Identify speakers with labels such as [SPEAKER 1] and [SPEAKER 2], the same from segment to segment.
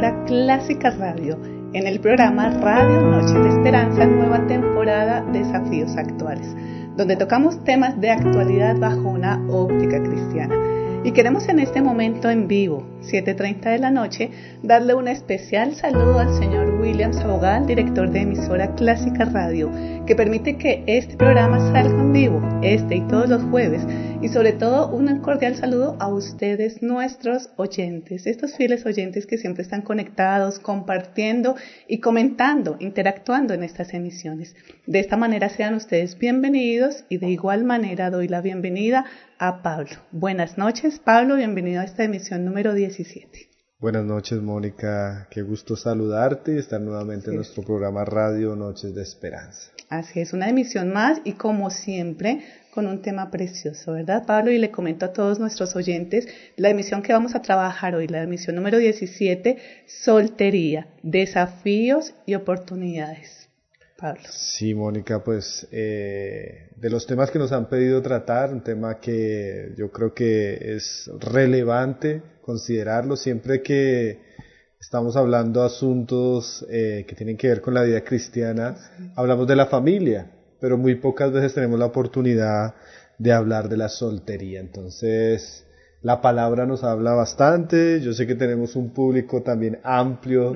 [SPEAKER 1] emisora Clásica Radio, en el programa Radio Noches de Esperanza, nueva temporada Desafíos Actuales, donde tocamos temas de actualidad bajo una óptica cristiana. Y queremos en este momento en vivo, 7:30 de la noche, darle un especial saludo al señor William Sabogal, director de emisora Clásica Radio, que permite que este programa salga en vivo, este y todos los jueves. Y sobre todo un cordial saludo a ustedes, nuestros oyentes, estos fieles oyentes que siempre están conectados, compartiendo y comentando, interactuando en estas emisiones. De esta manera sean ustedes bienvenidos y de igual manera doy la bienvenida a Pablo. Buenas noches, Pablo, bienvenido a esta emisión número 17.
[SPEAKER 2] Buenas noches, Mónica, qué gusto saludarte y estar nuevamente en nuestro programa Radio Noches de Esperanza.
[SPEAKER 1] Así es, una emisión más y como siempre con un tema precioso, ¿verdad, Pablo? Y le comento a todos nuestros oyentes la emisión que vamos a trabajar hoy, la emisión número 17, soltería, desafíos y oportunidades. Pablo.
[SPEAKER 2] Sí, Mónica, pues de los temas que nos han pedido tratar, un tema que yo creo que es relevante considerarlo siempre que estamos hablando asuntos que tienen que ver con la vida cristiana. Sí. Hablamos de la familia, pero muy pocas veces tenemos la oportunidad de hablar de la soltería. Entonces, la palabra nos habla bastante. Yo sé que tenemos un público también amplio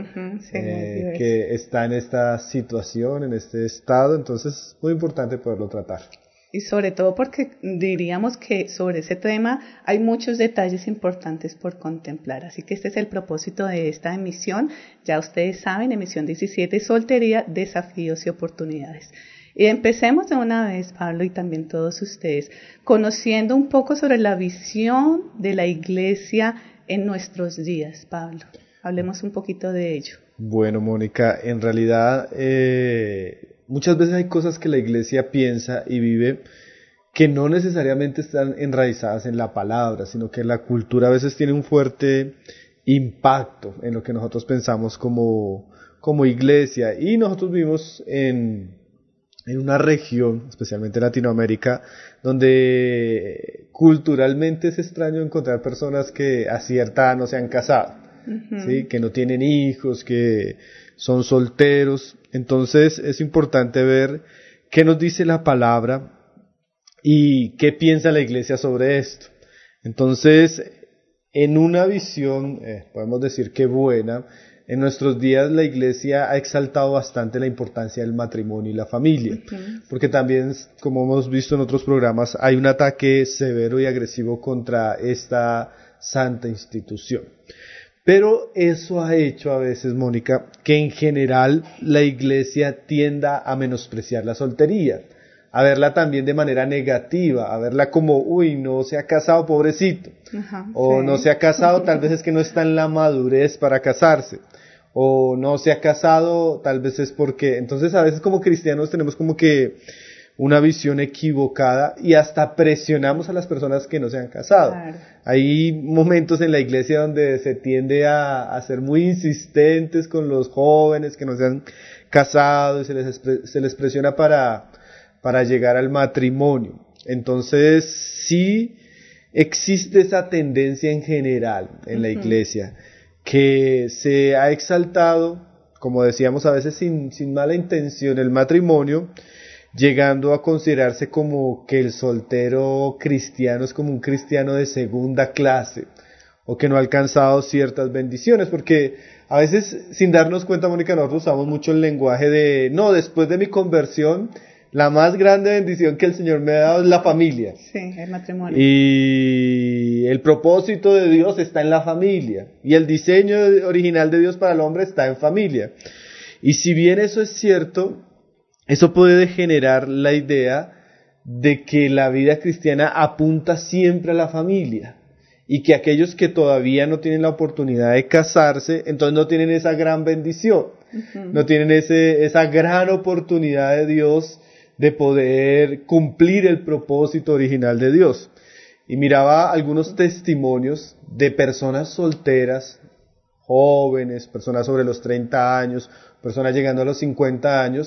[SPEAKER 2] que está en esta situación, en este estado. Entonces, muy importante poderlo tratar.
[SPEAKER 1] Y sobre todo porque diríamos que sobre ese tema hay muchos detalles importantes por contemplar. Así que este es el propósito de esta emisión. Ya ustedes saben, emisión 17, soltería, desafíos y oportunidades. Y empecemos de una vez, Pablo, y también todos ustedes, conociendo un poco sobre la visión de la iglesia en nuestros días, Pablo. Hablemos un poquito de ello.
[SPEAKER 2] Bueno, Mónica, en realidad muchas veces hay cosas que la iglesia piensa y vive que no necesariamente están enraizadas en la palabra, sino que la cultura a veces tiene un fuerte impacto en lo que nosotros pensamos como iglesia. Y nosotros vivimos en una región, especialmente Latinoamérica, donde culturalmente es extraño encontrar personas que a cierta edad no se han casado, ¿sí? Que no tienen hijos, que son solteros. Entonces es importante ver qué nos dice la palabra y qué piensa la iglesia sobre esto. Entonces, en una visión, podemos decir que buena, en nuestros días la iglesia ha exaltado bastante la importancia del matrimonio y la familia, porque también, como hemos visto en otros programas, hay un ataque severo y agresivo contra esta santa institución. Pero eso ha hecho a veces, Mónica, que en general la iglesia tienda a menospreciar la soltería, a verla también de manera negativa, a verla como, uy, no se ha casado, pobrecito, o no se ha casado, tal vez es que no está en la madurez para casarse, o no se ha casado, tal vez es porque... Entonces a veces como cristianos tenemos como que una visión equivocada y hasta presionamos a las personas que no se han casado. Claro. Hay momentos en la iglesia donde se tiende a ser muy insistentes con los jóvenes que no se han casado y se les presiona para llegar al matrimonio. Entonces sí existe esa tendencia en general en la iglesia, que se ha exaltado, como decíamos a veces sin mala intención, el matrimonio, llegando a considerarse como que el soltero cristiano es como un cristiano de segunda clase, o que no ha alcanzado ciertas bendiciones, porque a veces sin darnos cuenta, Mónica, nosotros usamos mucho el lenguaje de, no, después de mi conversión, la más grande bendición que el Señor me ha dado es la familia.
[SPEAKER 1] Sí, el matrimonio.
[SPEAKER 2] Y el propósito de Dios está en la familia. Y el diseño original de Dios para el hombre está en familia. Y si bien eso es cierto, eso puede generar la idea de que la vida cristiana apunta siempre a la familia. Y que aquellos que todavía no tienen la oportunidad de casarse, entonces no tienen esa gran bendición. No tienen esa gran oportunidad de Dios de poder cumplir el propósito original de Dios. Y miraba algunos testimonios de personas solteras, jóvenes, personas sobre los 30 años, personas llegando a los 50 años,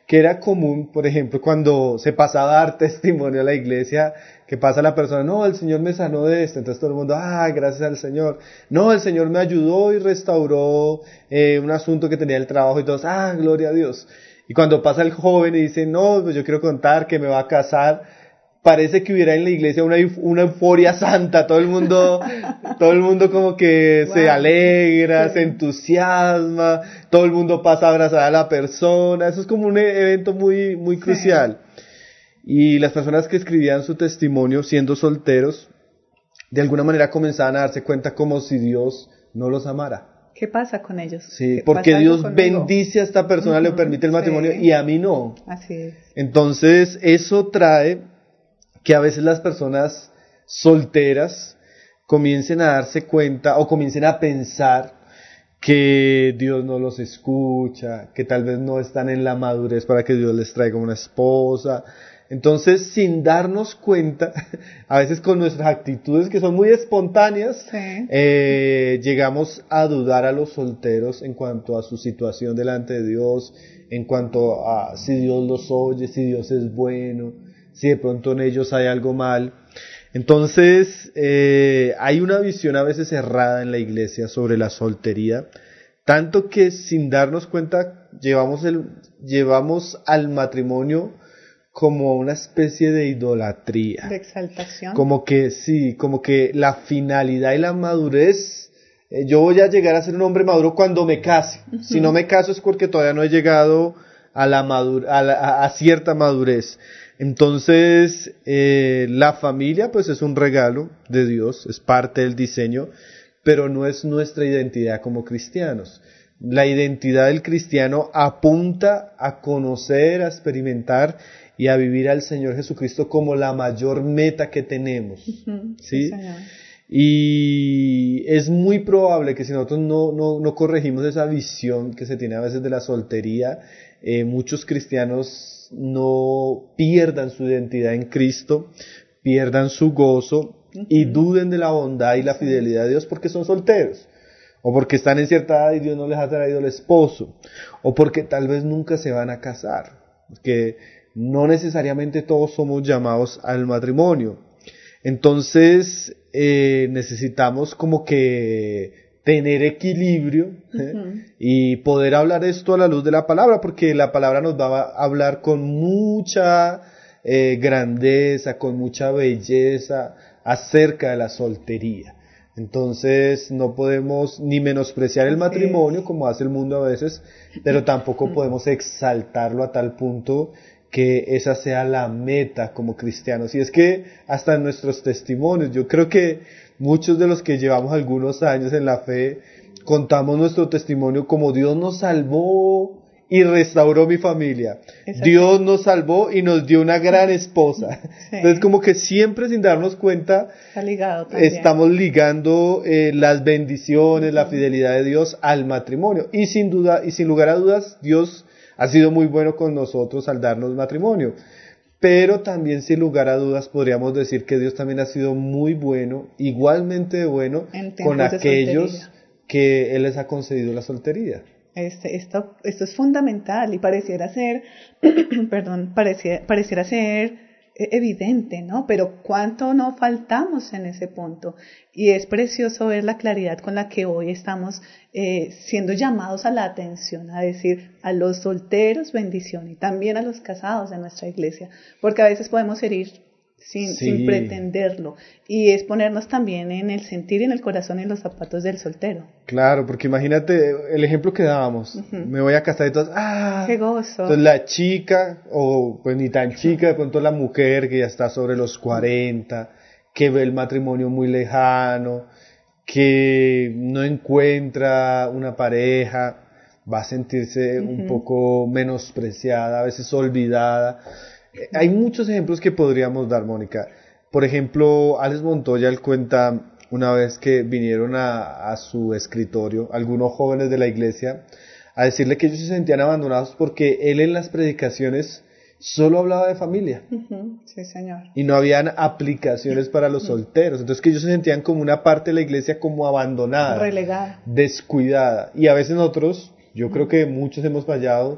[SPEAKER 2] que era común, por ejemplo, cuando se pasaba a dar testimonio a la iglesia, que pasa la persona, no, el Señor me sanó de esto, entonces todo el mundo, gracias al Señor, no, el Señor me ayudó y restauró un asunto que tenía el trabajo y todos, gloria a Dios. Y cuando pasa el joven y dice, no, pues yo quiero contar que me va a casar, parece que hubiera en la iglesia una euforia santa, todo el mundo como que se alegra, se entusiasma, todo el mundo pasa a abrazar a la persona, eso es como un evento muy, muy crucial. Y las personas que escribían su testimonio siendo solteros, de alguna manera comenzaban a darse cuenta como si Dios no los amara.
[SPEAKER 1] ¿Qué pasa con ellos?
[SPEAKER 2] Sí, porque Dios bendice a esta persona, le permite el matrimonio y a mí no.
[SPEAKER 1] Así es.
[SPEAKER 2] Entonces, eso trae que a veces las personas solteras comiencen a darse cuenta o comiencen a pensar que Dios no los escucha, que tal vez no están en la madurez para que Dios les traiga una esposa. Entonces, sin darnos cuenta, a veces con nuestras actitudes que son muy espontáneas, llegamos a dudar a los solteros en cuanto a su situación delante de Dios, en cuanto a si Dios los oye, si Dios es bueno, si de pronto en ellos hay algo mal. Entonces, hay una visión a veces errada en la iglesia sobre la soltería, tanto que sin darnos cuenta llevamos al matrimonio como una especie de idolatría.
[SPEAKER 1] De exaltación.
[SPEAKER 2] Como que la finalidad y la madurez, yo voy a llegar a ser un hombre maduro cuando me case. Si no me caso es porque todavía no he llegado a cierta madurez. Entonces, la familia pues es un regalo de Dios, es parte del diseño, pero no es nuestra identidad como cristianos. La identidad del cristiano apunta a conocer, a experimentar y a vivir al Señor Jesucristo como la mayor meta que tenemos. ¿Sí? Y es muy probable que si nosotros no corregimos esa visión que se tiene a veces de la soltería, muchos cristianos no pierdan su identidad en Cristo, pierdan su gozo y duden de la bondad y la fidelidad de Dios porque son solteros, o porque están en cierta edad y Dios no les ha traído el esposo, o porque tal vez nunca se van a casar, porque no necesariamente todos somos llamados al matrimonio. Entonces necesitamos como que tener equilibrio y poder hablar esto a la luz de la palabra, porque la palabra nos va a hablar con mucha grandeza, con mucha belleza acerca de la soltería. Entonces no podemos ni menospreciar el matrimonio como hace el mundo a veces, pero tampoco podemos exaltarlo a tal punto que esa sea la meta como cristianos. Y es que hasta en nuestros testimonios, yo creo que muchos de los que llevamos algunos años en la fe, contamos nuestro testimonio como Dios nos salvó y restauró mi familia. Dios nos salvó y nos dio una gran esposa. Entonces como que siempre sin darnos cuenta estamos ligando las bendiciones, la fidelidad de Dios al matrimonio. Y sin duda, y sin lugar a dudas, Dios ha sido muy bueno con nosotros al darnos matrimonio. Pero también sin lugar a dudas podríamos decir que Dios también ha sido muy bueno, igualmente bueno con aquellos que Él les ha concedido la soltería.
[SPEAKER 1] Esto es fundamental y pareciera ser, pareciera ser evidente, ¿no? Pero cuánto no faltamos en ese punto. Y es precioso ver la claridad con la que hoy estamos siendo llamados a la atención, a decir a los solteros bendición y también a los casados en nuestra iglesia, porque a veces podemos herir sin pretenderlo, y es ponernos también en el sentir y en el corazón en los zapatos del soltero.
[SPEAKER 2] Claro, porque imagínate el ejemplo que dábamos, me voy a casar y todos,
[SPEAKER 1] ¡qué gozo!
[SPEAKER 2] Entonces la chica, o pues ni tan chica, de pronto la mujer que ya está sobre los 40, que ve el matrimonio muy lejano, que no encuentra una pareja, va a sentirse un poco menospreciada, a veces olvidada. Hay muchos ejemplos que podríamos dar, Mónica. Por ejemplo, Alex Montoya, él cuenta una vez que vinieron a su escritorio algunos jóvenes de la iglesia a decirle que ellos se sentían abandonados porque él en las predicaciones solo hablaba de familia.
[SPEAKER 1] Sí, señor.
[SPEAKER 2] Y no habían aplicaciones para los solteros. Entonces que ellos se sentían como una parte de la iglesia como abandonada,
[SPEAKER 1] relegada,
[SPEAKER 2] descuidada. Y a veces nosotros, yo creo que muchos hemos fallado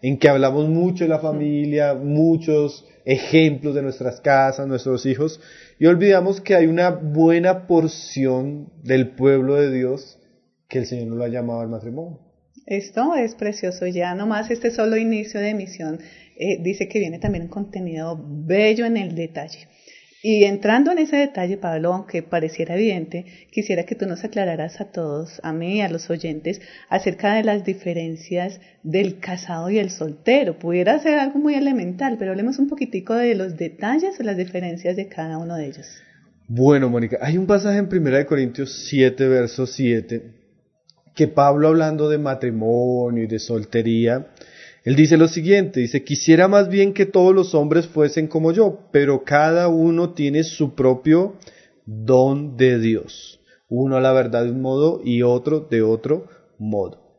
[SPEAKER 2] en que hablamos mucho de la familia, muchos ejemplos de nuestras casas, nuestros hijos, y olvidamos que hay una buena porción del pueblo de Dios que el Señor no lo ha llamado al matrimonio.
[SPEAKER 1] Esto es precioso, ya nomás este solo inicio de emisión dice que viene también un contenido bello en el detalle. Y entrando en ese detalle, Pablo, aunque pareciera evidente, quisiera que tú nos aclararas a todos, a mí y a los oyentes, acerca de las diferencias del casado y el soltero. Pudiera ser algo muy elemental, pero hablemos un poquitico de los detalles o las diferencias de cada uno de ellos.
[SPEAKER 2] Bueno, Mónica, hay un pasaje en 1 Corintios 7, verso 7, que Pablo, hablando de matrimonio y de soltería, él dice lo siguiente, dice: quisiera más bien que todos los hombres fuesen como yo, pero cada uno tiene su propio don de Dios. Uno a la verdad de un modo y otro de otro modo.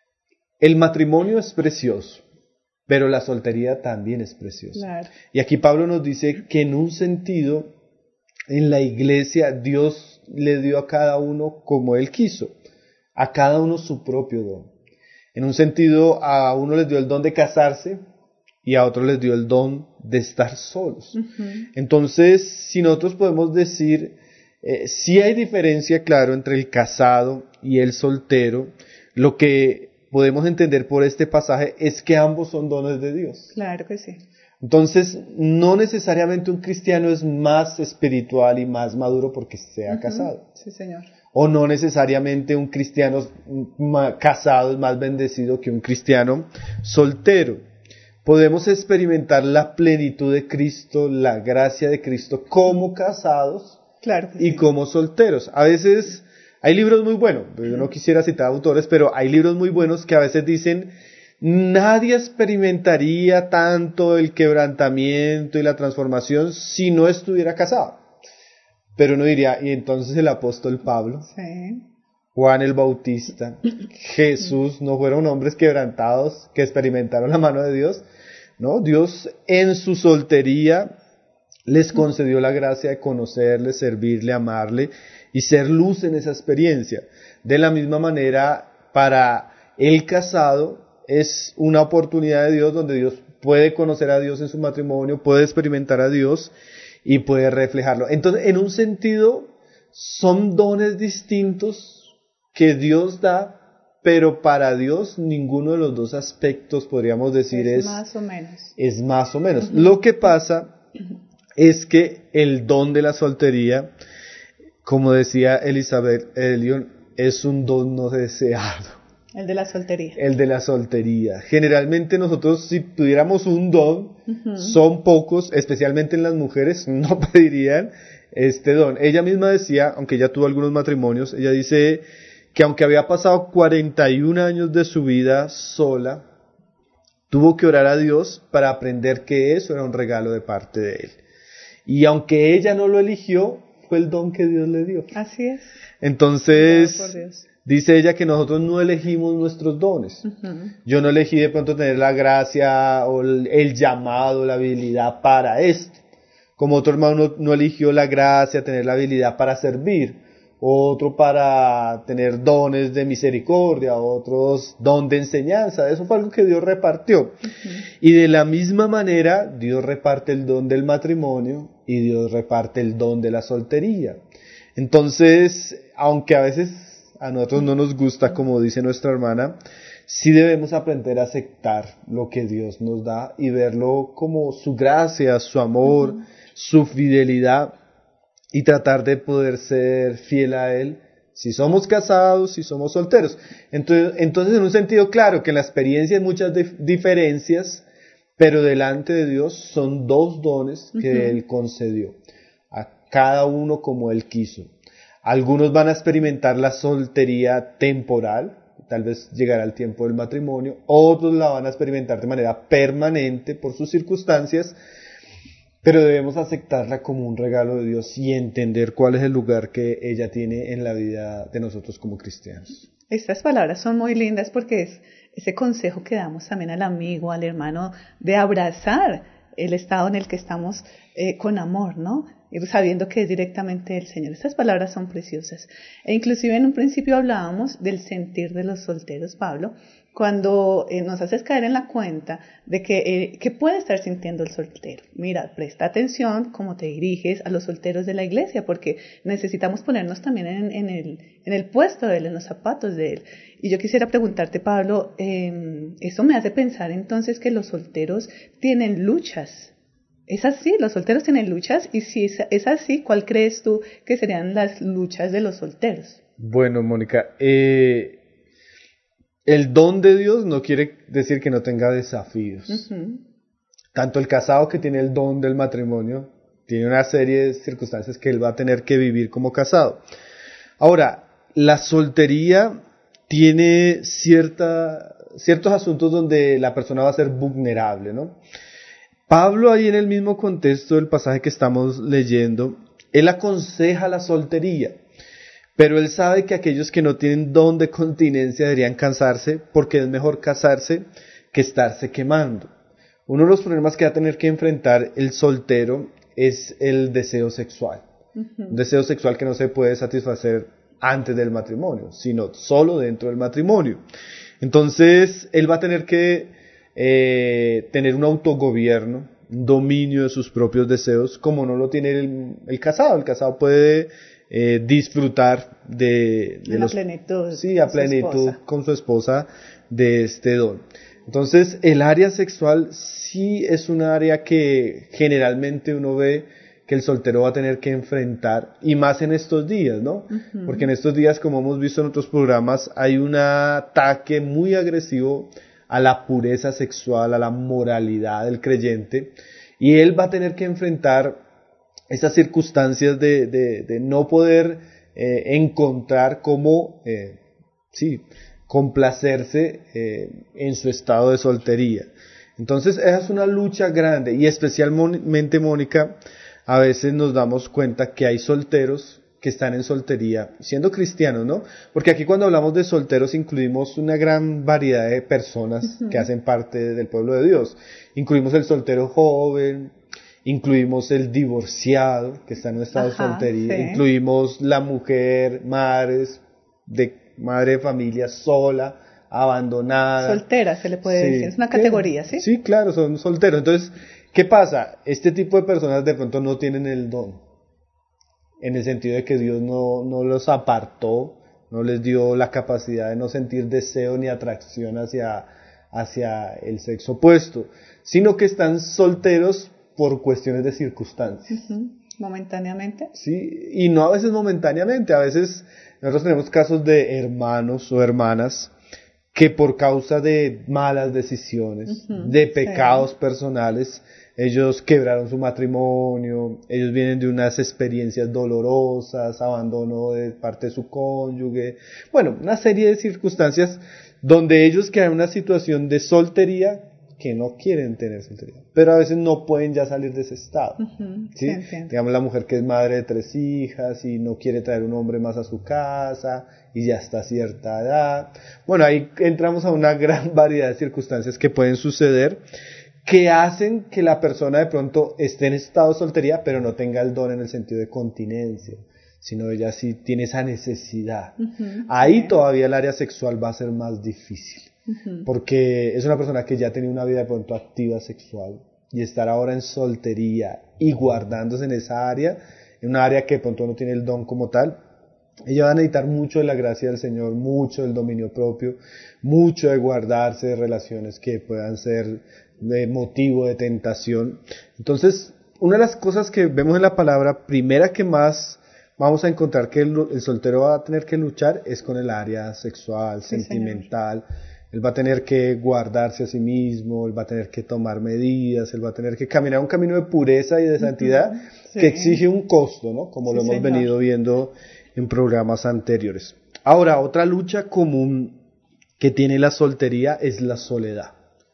[SPEAKER 2] El matrimonio es precioso, pero la soltería también es preciosa.
[SPEAKER 1] Claro.
[SPEAKER 2] Y aquí Pablo nos dice que en un sentido, en la iglesia, Dios le dio a cada uno como Él quiso, a cada uno su propio don. En un sentido, a uno les dio el don de casarse y a otro les dio el don de estar solos. Entonces, si nosotros podemos decir, sí hay diferencia, claro, entre el casado y el soltero, lo que podemos entender por este pasaje es que ambos son dones de Dios.
[SPEAKER 1] Claro que sí.
[SPEAKER 2] Entonces, no necesariamente un cristiano es más espiritual y más maduro porque sea casado.
[SPEAKER 1] Sí, señor.
[SPEAKER 2] O no necesariamente un cristiano casado es más bendecido que un cristiano soltero. Podemos experimentar la plenitud de Cristo, la gracia de Cristo como casados,
[SPEAKER 1] claro que
[SPEAKER 2] y
[SPEAKER 1] sí,
[SPEAKER 2] como solteros. A veces hay libros muy buenos, yo no quisiera citar autores, pero hay libros muy buenos que a veces dicen: nadie experimentaría tanto el quebrantamiento y la transformación si no estuviera casado. Pero uno diría, ¿y entonces el apóstol Pablo,
[SPEAKER 1] sí,
[SPEAKER 2] Juan el Bautista, Jesús, no fueron hombres quebrantados que experimentaron la mano de Dios? No, Dios en su soltería les concedió la gracia de conocerle, servirle, amarle y ser luz en esa experiencia. De la misma manera, para el casado es una oportunidad de Dios donde Dios puede conocer a Dios en su matrimonio, puede experimentar a Dios y puede reflejarlo. Entonces, en un sentido, son dones distintos que Dios da, pero para Dios ninguno de los dos aspectos, podríamos decir, es
[SPEAKER 1] más o menos.
[SPEAKER 2] Es más o menos. Lo que pasa es que el don de la soltería, como decía Elizabeth Elliot, es un don no deseado.
[SPEAKER 1] El de la soltería.
[SPEAKER 2] El de la soltería. Generalmente nosotros, si tuviéramos un don, son pocos, especialmente en las mujeres, no pedirían este don. Ella misma decía, aunque ella tuvo algunos matrimonios, ella dice que aunque había pasado 41 años de su vida sola, tuvo que orar a Dios para aprender que eso era un regalo de parte de Él. Y aunque ella no lo eligió, fue el don que Dios le dio.
[SPEAKER 1] Así es.
[SPEAKER 2] Entonces, dice ella que nosotros no elegimos nuestros dones. Yo no elegí de pronto tener la gracia o el llamado, la habilidad para esto. Como otro hermano no eligió la gracia, tener la habilidad para servir. Otro para tener dones de misericordia, otros don de enseñanza. Eso fue algo que Dios repartió. Y de la misma manera, Dios reparte el don del matrimonio y Dios reparte el don de la soltería. Entonces, aunque a veces a nosotros no nos gusta, como dice nuestra hermana, sí debemos aprender a aceptar lo que Dios nos da y verlo como su gracia, su amor, su fidelidad, y tratar de poder ser fiel a Él, si somos casados, si somos solteros. Entonces, en un sentido, claro, que en la experiencia hay muchas diferencias, pero delante de Dios son dos dones que Él concedió, a cada uno como Él quiso. Algunos van a experimentar la soltería temporal, tal vez llegará el tiempo del matrimonio, otros la van a experimentar de manera permanente por sus circunstancias, pero debemos aceptarla como un regalo de Dios y entender cuál es el lugar que ella tiene en la vida de nosotros como cristianos.
[SPEAKER 1] Estas palabras son muy lindas porque es ese consejo que damos también al amigo, al hermano, de abrazar el estado en el que estamos con amor, ¿no? y sabiendo que es directamente del Señor. Estas palabras son preciosas. E inclusive en un principio hablábamos del sentir de los solteros, Pablo, cuando nos haces caer en la cuenta de que puede estar sintiendo el soltero. Mira, presta atención cómo te diriges a los solteros de la iglesia, porque necesitamos ponernos también en el puesto de él, en los zapatos de él. Y yo quisiera preguntarte, Pablo, eso me hace pensar entonces que los solteros tienen luchas. ¿Es así? ¿Los solteros tienen luchas? Y si es así, ¿cuál crees tú que serían las luchas de los solteros?
[SPEAKER 2] Bueno, Mónica, el don de Dios no quiere decir que no tenga desafíos. Uh-huh. Tanto el casado que tiene el don del matrimonio tiene una serie de circunstancias que él va a tener que vivir como casado. Ahora, la soltería tiene ciertos asuntos donde la persona va a ser vulnerable, ¿no? Pablo, ahí en el mismo contexto del pasaje que estamos leyendo, él aconseja la soltería. Pero él sabe que aquellos que no tienen don de continencia deberían casarse porque es mejor casarse que estarse quemando. Uno de los problemas que va a tener que enfrentar el soltero es el deseo sexual. Uh-huh. Un deseo sexual que no se puede satisfacer antes del matrimonio, sino solo dentro del matrimonio. Entonces, él va a tener que tener un autogobierno, un dominio de sus propios deseos, como no lo tiene el casado. El casado puede disfrutar de la
[SPEAKER 1] plenitud,
[SPEAKER 2] sí, a plenitud con su esposa de este don. Entonces, el área sexual sí es un área que generalmente uno ve que el soltero va a tener que enfrentar, y más en estos días, ¿no? Uh-huh. Porque en estos días, como hemos visto en otros programas, hay un ataque muy agresivo a la pureza sexual, a la moralidad del creyente, y él va a tener que enfrentar esas circunstancias de no poder encontrar cómo complacerse en su estado de soltería. Entonces esa es una lucha grande, y especialmente, Mónica, a veces nos damos cuenta que hay solteros que están en soltería siendo cristianos, ¿no? Porque aquí cuando hablamos de solteros incluimos una gran variedad de personas uh-huh. que hacen parte del pueblo de Dios. Incluimos el soltero joven, incluimos el divorciado que está en un estado de soltería, sí. Incluimos la mujer, madre de familia sola, abandonada.
[SPEAKER 1] Soltera se le puede decir, es una categoría, ¿sí?
[SPEAKER 2] Sí, claro, son solteros. Entonces, ¿qué pasa? Este tipo de personas de pronto no tienen el don, en el sentido de que Dios no los apartó, no les dio la capacidad de no sentir deseo ni atracción hacia el sexo opuesto, sino que están solteros por cuestiones de circunstancias.
[SPEAKER 1] Uh-huh. ¿Momentáneamente?
[SPEAKER 2] Sí, y no a veces momentáneamente, a veces nosotros tenemos casos de hermanos o hermanas que por causa de malas decisiones, uh-huh. de pecados personales, ellos quebraron su matrimonio, ellos vienen de unas experiencias dolorosas, abandono de parte de su cónyuge, bueno, una serie de circunstancias donde ellos quedan en una situación de soltería que no quieren tener soltería, pero a veces no pueden ya salir de ese estado.
[SPEAKER 1] Uh-huh,
[SPEAKER 2] ¿sí? Digamos la mujer que es madre de 3 hijas y no quiere traer un hombre más a su casa y ya está a cierta edad. Bueno, ahí entramos a una gran variedad de circunstancias que pueden suceder, que hacen que la persona de pronto esté en estado de soltería, pero no tenga el don en el sentido de continencia, sino ella sí tiene esa necesidad. Uh-huh, ahí todavía el área sexual va a ser más difícil. Uh-huh. Porque es una persona que ya tenía una vida de pronto activa sexual, y estar ahora en soltería y guardándose en esa área, en una área que de pronto no tiene el don como tal, ella va a necesitar mucho de la gracia del Señor, mucho del dominio propio, mucho de guardarse de relaciones que puedan ser de motivo de tentación. Entonces, una de las cosas que vemos en la palabra, primera que más vamos a encontrar que el soltero va a tener que luchar es con el área sexual, sí, sentimental. Señor. Él va a tener que guardarse a sí mismo, él va a tener que tomar medidas, él va a tener que caminar un camino de pureza y de santidad, sí, que exige un costo, ¿no? Como sí, lo hemos señor. Venido viendo en programas anteriores. Ahora, otra lucha común que tiene la soltería es la soledad.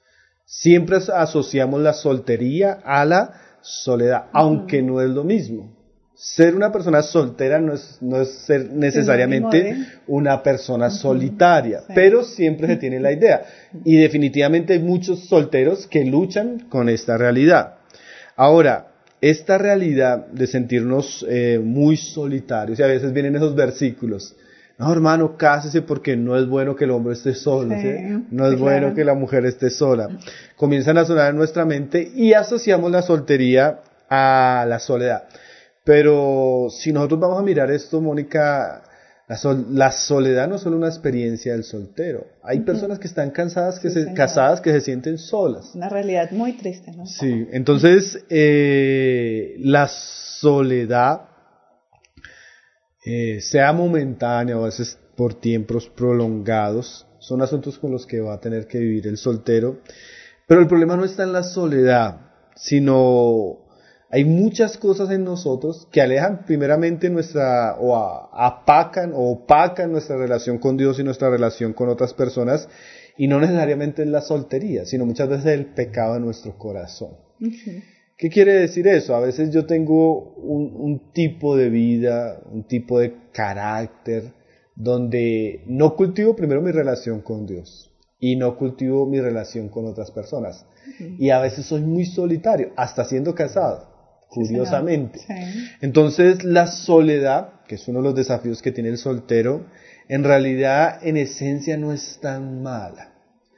[SPEAKER 2] Siempre asociamos la soltería a la soledad, aunque no es lo mismo. Ser una persona soltera no es ser necesariamente una persona solitaria, sí. Pero siempre se tiene la idea. Y definitivamente hay muchos solteros que luchan con esta realidad. Ahora, esta realidad de sentirnos muy solitarios, y a veces vienen esos versículos, no hermano, cásese porque no es bueno que el hombre esté solo, ¿sí? No es bueno que la mujer esté sola. Comienzan a sonar en nuestra mente y asociamos la soltería a la soledad. Pero si nosotros vamos a mirar esto, Mónica, la soledad no es solo una experiencia del soltero. Hay personas que están casadas que se sienten solas.
[SPEAKER 1] Una realidad muy triste, ¿no?
[SPEAKER 2] Sí, entonces la soledad, sea momentánea o a veces por tiempos prolongados, son asuntos con los que va a tener que vivir el soltero. Pero el problema no está en la soledad, sino hay muchas cosas en nosotros que alejan primeramente opacan nuestra relación con Dios y nuestra relación con otras personas, y no necesariamente es la soltería, sino muchas veces el pecado de nuestro corazón. Uh-huh. ¿Qué quiere decir eso? A veces yo tengo un tipo de vida, un tipo de carácter, donde no cultivo primero mi relación con Dios y no cultivo mi relación con otras personas. Uh-huh. Y a veces soy muy solitario, hasta siendo casado, curiosamente. Sí. Entonces la soledad, que es uno de los desafíos que tiene el soltero, en realidad en esencia no es tan mala.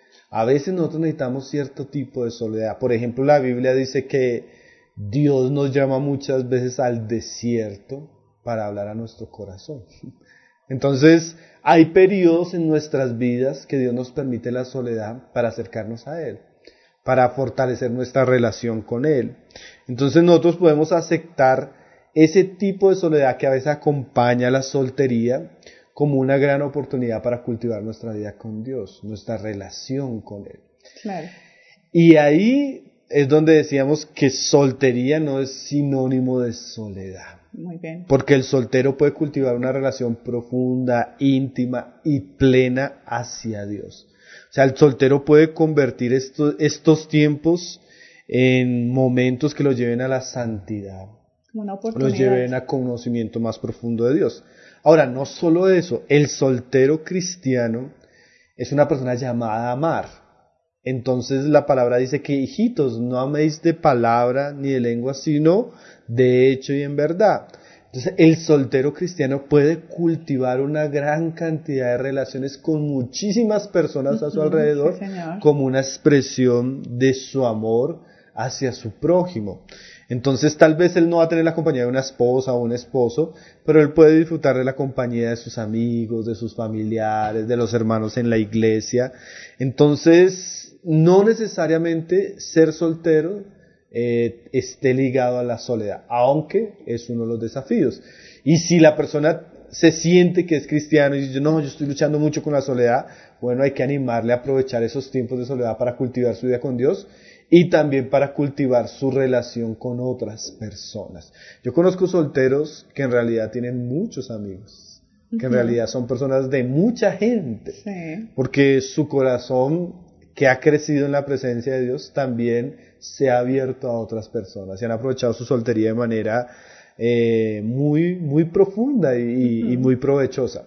[SPEAKER 2] A veces nosotros necesitamos cierto tipo de soledad. Por ejemplo, la Biblia dice que Dios nos llama muchas veces al desierto para hablar a nuestro corazón. Entonces, hay periodos en nuestras vidas que Dios nos permite la soledad para acercarnos a Él, para fortalecer nuestra relación con Él. Entonces, nosotros podemos aceptar ese tipo de soledad que a veces acompaña a la soltería como una gran oportunidad para cultivar nuestra vida con Dios, nuestra relación con Él.
[SPEAKER 1] Claro.
[SPEAKER 2] Y ahí es donde decíamos que soltería no es sinónimo de soledad.
[SPEAKER 1] Muy bien.
[SPEAKER 2] Porque el soltero puede cultivar una relación profunda, íntima y plena hacia Dios. O sea, el soltero puede convertir estos tiempos en momentos que los lleven a la santidad.
[SPEAKER 1] Una oportunidad.
[SPEAKER 2] Los lleven a conocimiento más profundo de Dios. Ahora, no solo eso, el soltero cristiano es una persona llamada a amar. Entonces la palabra dice que, hijitos, no améis de palabra ni de lengua, sino de hecho y en verdad. Entonces el soltero cristiano puede cultivar una gran cantidad de relaciones con muchísimas personas a su alrededor,
[SPEAKER 1] sí,
[SPEAKER 2] como una expresión de su amor hacia su prójimo. Entonces tal vez él no va a tener la compañía de una esposa o un esposo, pero él puede disfrutar de la compañía de sus amigos, de sus familiares, de los hermanos en la iglesia. Entonces no necesariamente ser soltero esté ligado a la soledad, aunque es uno de los desafíos. Y si la persona se siente que es cristiano y dice, no, yo estoy luchando mucho con la soledad, bueno, hay que animarle a aprovechar esos tiempos de soledad para cultivar su vida con Dios y también para cultivar su relación con otras personas. Yo conozco solteros que en realidad tienen muchos amigos, que en realidad son personas de mucha gente,
[SPEAKER 1] sí,
[SPEAKER 2] porque su corazón, que ha crecido en la presencia de Dios, también se ha abierto a otras personas y han aprovechado su soltería de manera muy, muy profunda y muy provechosa.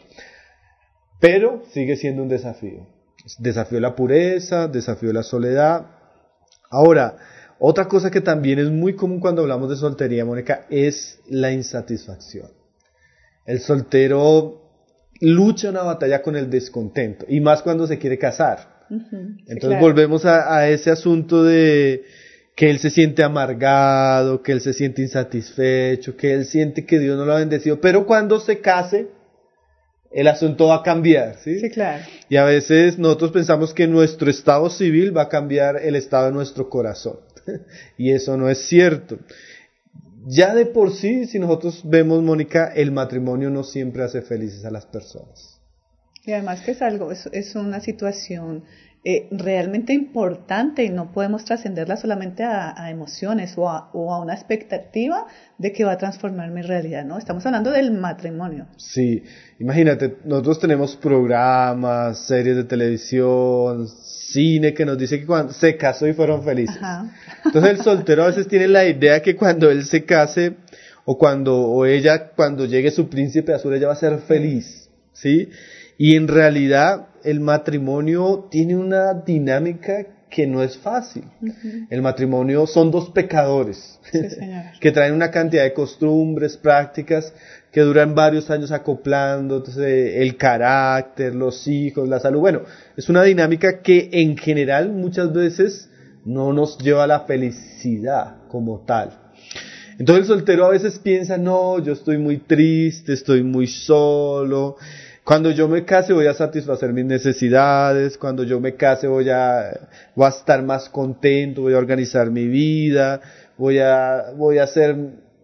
[SPEAKER 2] Pero sigue siendo un desafío. Desafío de la pureza, desafío de la soledad. Ahora, otra cosa que también es muy común cuando hablamos de soltería, Mónica, es la insatisfacción. El soltero lucha una batalla con el descontento, y más cuando se quiere casar. Entonces
[SPEAKER 1] claro,
[SPEAKER 2] volvemos a ese asunto de que él se siente amargado, que él se siente insatisfecho, que él siente que Dios no lo ha bendecido, pero cuando se case, el asunto va a cambiar, ¿sí?
[SPEAKER 1] Sí, claro.
[SPEAKER 2] Y a veces nosotros pensamos que nuestro estado civil va a cambiar el estado de nuestro corazón. Y eso no es cierto. Ya de por sí, si nosotros vemos, Mónica, el matrimonio no siempre hace felices a las personas.
[SPEAKER 1] Y además que es una situación realmente importante y no podemos trascenderla solamente a emociones o a una expectativa de que va a transformar mi realidad, ¿no? Estamos hablando del matrimonio.
[SPEAKER 2] Sí, imagínate, nosotros tenemos programas, series de televisión, cine que nos dice que cuando se casó y fueron felices.
[SPEAKER 1] Ajá.
[SPEAKER 2] Entonces el soltero a veces tiene la idea que cuando él se case o ella, cuando llegue su príncipe azul, ella va a ser feliz, ¿sí? Y en realidad el matrimonio tiene una dinámica que no es fácil. El matrimonio son dos pecadores que traen una cantidad de costumbres, prácticas que duran varios años acoplando, entonces, el carácter, los hijos, la salud. Bueno, es una dinámica que en general muchas veces no nos lleva a la felicidad como tal. Entonces el soltero a veces piensa, no, yo estoy muy triste, estoy muy solo. Cuando yo me case voy a satisfacer mis necesidades, cuando yo me case voy a estar más contento, voy a organizar mi vida, voy a hacer,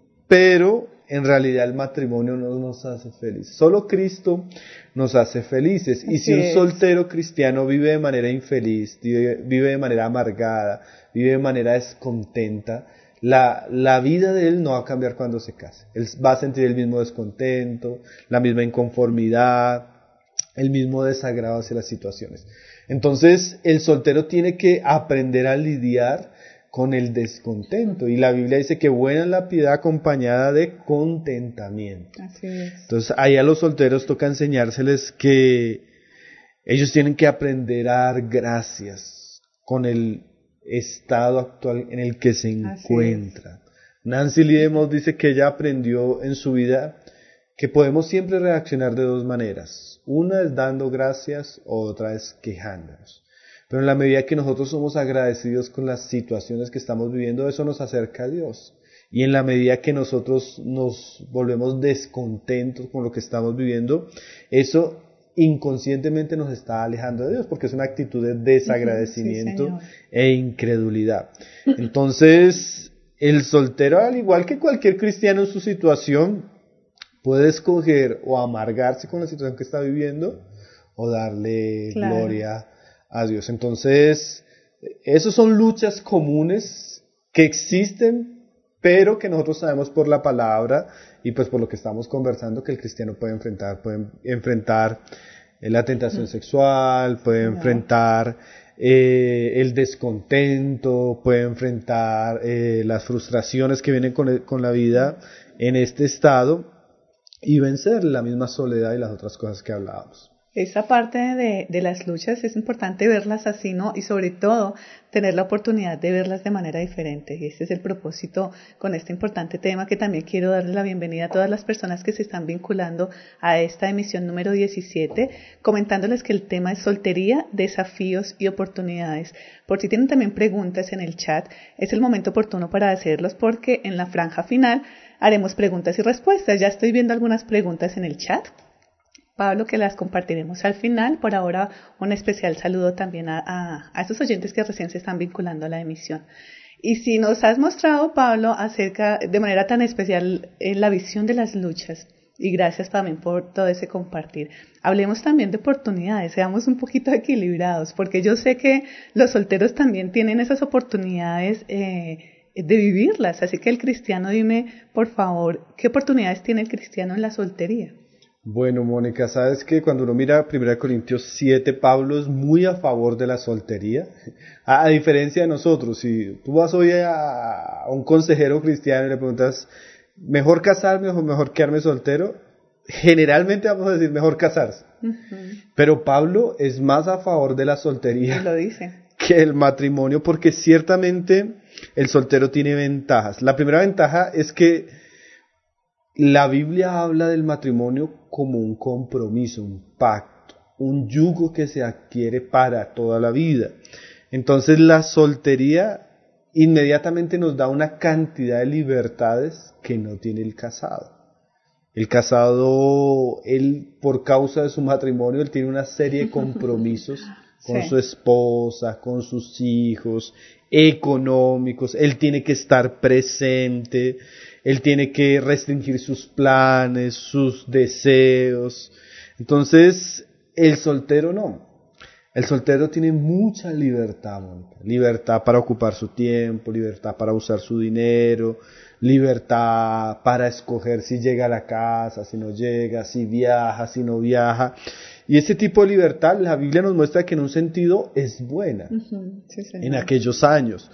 [SPEAKER 2] pero en realidad el matrimonio no nos hace felices. Solo Cristo nos hace felices. Y si un soltero cristiano vive de manera infeliz, vive de manera amargada, vive de manera descontenta, la vida de él no va a cambiar cuando se case. Él va a sentir el mismo descontento, la misma inconformidad, el mismo desagrado hacia las situaciones. Entonces, el soltero tiene que aprender a lidiar con el descontento. Y la Biblia dice que buena es la piedad acompañada de contentamiento.
[SPEAKER 1] Así es.
[SPEAKER 2] Entonces, ahí a los solteros toca enseñárseles que ellos tienen que aprender a dar gracias con el estado actual en el que se encuentra. Nancy Lee DeMoss dice que ella aprendió en su vida que podemos siempre reaccionar de dos maneras. Una es dando gracias, otra es quejándonos. Pero en la medida que nosotros somos agradecidos con las situaciones que estamos viviendo, eso nos acerca a Dios. Y en la medida que nosotros nos volvemos descontentos con lo que estamos viviendo, eso inconscientemente nos está alejando de Dios, porque es una actitud de desagradecimiento e incredulidad. Entonces, el soltero, al igual que cualquier cristiano en su situación, puede escoger o amargarse con la situación que está viviendo o darle gloria a Dios. Entonces, esas son luchas comunes que existen, pero que nosotros sabemos por la palabra y pues por lo que estamos conversando que el cristiano puede enfrentar la tentación sexual, puede enfrentar el descontento, puede enfrentar las frustraciones que vienen con la vida en este estado y vencer la misma soledad y las otras cosas que hablábamos.
[SPEAKER 1] Esa parte de las luchas es importante verlas así, ¿no? Y sobre todo tener la oportunidad de verlas de manera diferente. Y ese es el propósito con este importante tema, que también quiero darle la bienvenida a todas las personas que se están vinculando a esta emisión número 17, comentándoles que el tema es soltería, desafíos y oportunidades. Por si tienen también preguntas en el chat, es el momento oportuno para hacerlos, porque en la franja final haremos preguntas y respuestas. Ya estoy viendo algunas preguntas en el chat, Pablo, que las compartiremos al final. Por ahora, un especial saludo también a esos oyentes que recién se están vinculando a la emisión. Y si nos has mostrado, Pablo, de manera tan especial la visión de las luchas, y gracias también por todo ese compartir. Hablemos también de oportunidades, seamos un poquito equilibrados, porque yo sé que los solteros también tienen esas oportunidades de vivirlas. Así que el cristiano, dime, por favor, ¿qué oportunidades tiene el cristiano en la soltería?
[SPEAKER 2] Bueno, Mónica, sabes que cuando uno mira 1 Corintios 7, Pablo es muy a favor de la soltería, a diferencia de nosotros. Si tú vas hoy a un consejero cristiano y le preguntas, ¿mejor casarme o mejor quedarme soltero? Generalmente vamos a decir mejor casarse. Pero Pablo es más a favor de la soltería que el matrimonio, porque ciertamente el soltero tiene ventajas. La primera ventaja es que la Biblia habla del matrimonio como un compromiso, un pacto, un yugo que se adquiere para toda la vida. Entonces la soltería inmediatamente nos da una cantidad de libertades que no tiene el casado. El casado, él por causa de su matrimonio, él tiene una serie de compromisos con su esposa, con sus hijos, económicos, él tiene que estar presente, él tiene que restringir sus planes, sus deseos. Entonces, el soltero no. El soltero tiene mucha libertad, Mónica. Libertad para ocupar su tiempo, libertad para usar su dinero, libertad para escoger si llega a la casa, si no llega, si viaja, si no viaja. Y ese tipo de libertad, la Biblia nos muestra que en un sentido es buena en aquellos años.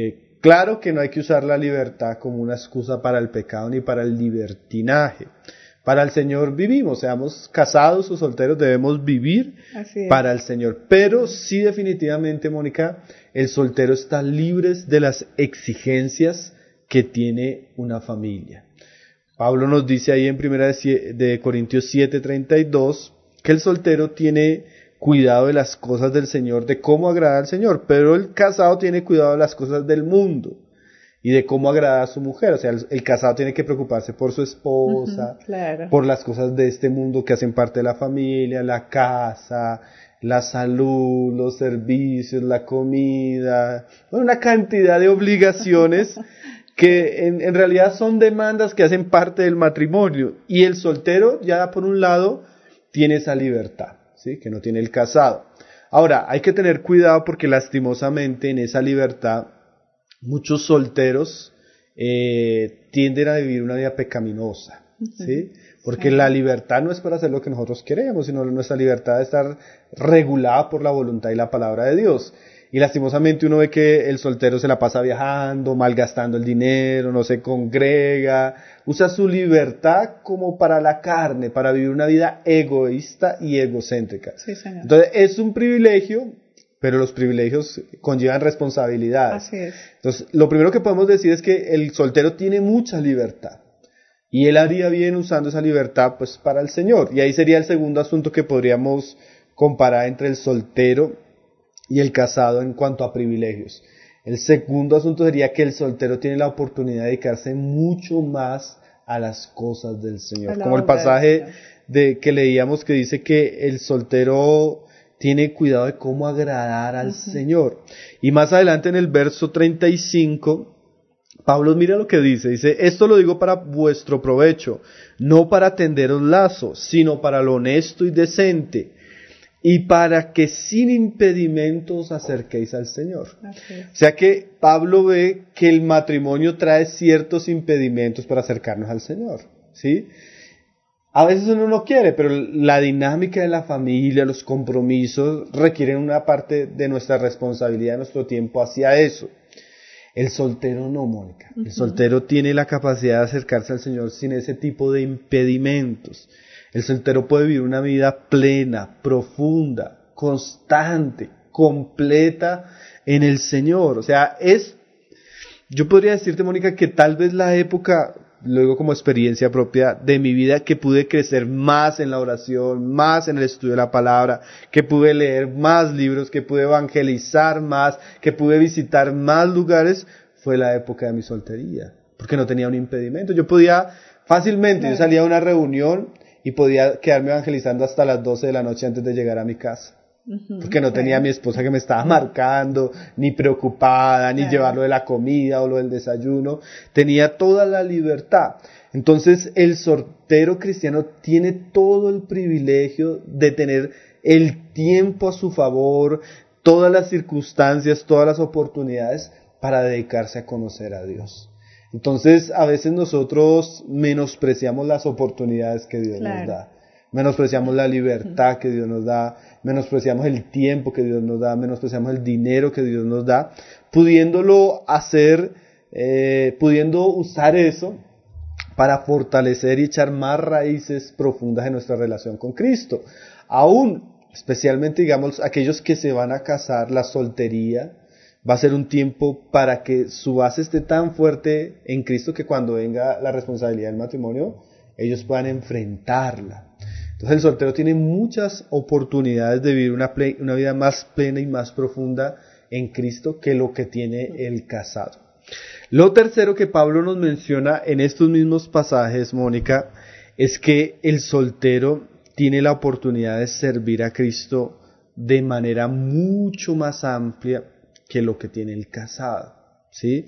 [SPEAKER 2] Claro que no hay que usar la libertad como una excusa para el pecado ni para el libertinaje, Para el Señor vivimos, seamos casados o solteros, debemos vivir para el Señor. Pero sí, definitivamente, Mónica, el soltero está libre de las exigencias que tiene una familia. Pablo nos dice ahí en 1 de Corintios 7:32 que el soltero tiene cuidado de las cosas del Señor, de cómo agradar al Señor, pero el casado tiene cuidado de las cosas del mundo y de cómo agradar a su mujer. O sea, el casado tiene que preocuparse por su esposa,
[SPEAKER 1] claro,
[SPEAKER 2] por las cosas de este mundo que hacen parte de la familia, la casa, la salud, los servicios, la comida, una cantidad de obligaciones que en realidad son demandas que hacen parte del matrimonio. Y el soltero, ya por un lado, tiene esa libertad, ¿sí? Que no tiene el casado. Ahora, hay que tener cuidado porque lastimosamente en esa libertad muchos solteros tienden a vivir una vida pecaminosa, ¿sí? Porque la libertad no es para hacer lo que nosotros queremos, sino nuestra libertad de estar regulada por la voluntad y la palabra de Dios. Y lastimosamente uno ve que el soltero se la pasa viajando, malgastando el dinero, no se congrega, usa su libertad como para la carne, para vivir una vida egoísta y egocéntrica.
[SPEAKER 1] Sí, señor.
[SPEAKER 2] Entonces es un privilegio, pero los privilegios conllevan responsabilidades.
[SPEAKER 1] Así es.
[SPEAKER 2] Entonces lo primero que podemos decir es que el soltero tiene mucha libertad. Y él haría bien usando esa libertad pues para el Señor. Y ahí sería el segundo asunto que podríamos comparar entre el soltero y el casado en cuanto a privilegios. El segundo asunto sería que el soltero tiene la oportunidad de dedicarse mucho más a las cosas del Señor. Como el pasaje que leíamos que dice que el soltero tiene cuidado de cómo agradar al Señor. Y más adelante en el verso 35... Pablo mira lo que dice, esto lo digo para vuestro provecho, no para tenderos lazo, sino para lo honesto y decente, y para que sin impedimento os acerquéis al Señor. O sea que Pablo ve que el matrimonio trae ciertos impedimentos para acercarnos al Señor, ¿sí? A veces uno no quiere, pero la dinámica de la familia, los compromisos requieren una parte de nuestra responsabilidad, de nuestro tiempo hacia eso. El soltero no, Mónica. El soltero tiene la capacidad de acercarse al Señor sin ese tipo de impedimentos. El soltero puede vivir una vida plena, profunda, constante, completa en el Señor. O sea, yo podría decirte, Mónica, que tal vez la época, luego como experiencia propia de mi vida, que pude crecer más en la oración, más en el estudio de la palabra, que pude leer más libros, que pude evangelizar más, que pude visitar más lugares, fue la época de mi soltería, porque no tenía un impedimento. Yo podía fácilmente, yo salía a una reunión y podía quedarme evangelizando hasta las 12 de la noche antes de llegar a mi casa. Porque no tenía a mi esposa que me estaba marcando, ni preocupada, ni llevar lo de la comida o lo del desayuno. Tenía toda la libertad. Entonces el soltero cristiano tiene todo el privilegio de tener el tiempo a su favor, todas las circunstancias, todas las oportunidades para dedicarse a conocer a Dios. Entonces a veces nosotros menospreciamos las oportunidades que Dios nos da. Menospreciamos la libertad que Dios nos da, menospreciamos el tiempo que Dios nos da, menospreciamos el dinero que Dios nos da, pudiéndolo hacer, pudiendo usar eso para fortalecer y echar más raíces profundas en nuestra relación con Cristo. Aún, especialmente digamos, aquellos que se van a casar, la soltería va a ser un tiempo para que su base esté tan fuerte en Cristo que cuando venga la responsabilidad del matrimonio, ellos puedan enfrentarla. Entonces el soltero tiene muchas oportunidades de vivir una vida más plena y más profunda en Cristo que lo que tiene el casado. Lo tercero que Pablo nos menciona en estos mismos pasajes, Mónica, es que el soltero tiene la oportunidad de servir a Cristo de manera mucho más amplia que lo que tiene el casado, ¿sí?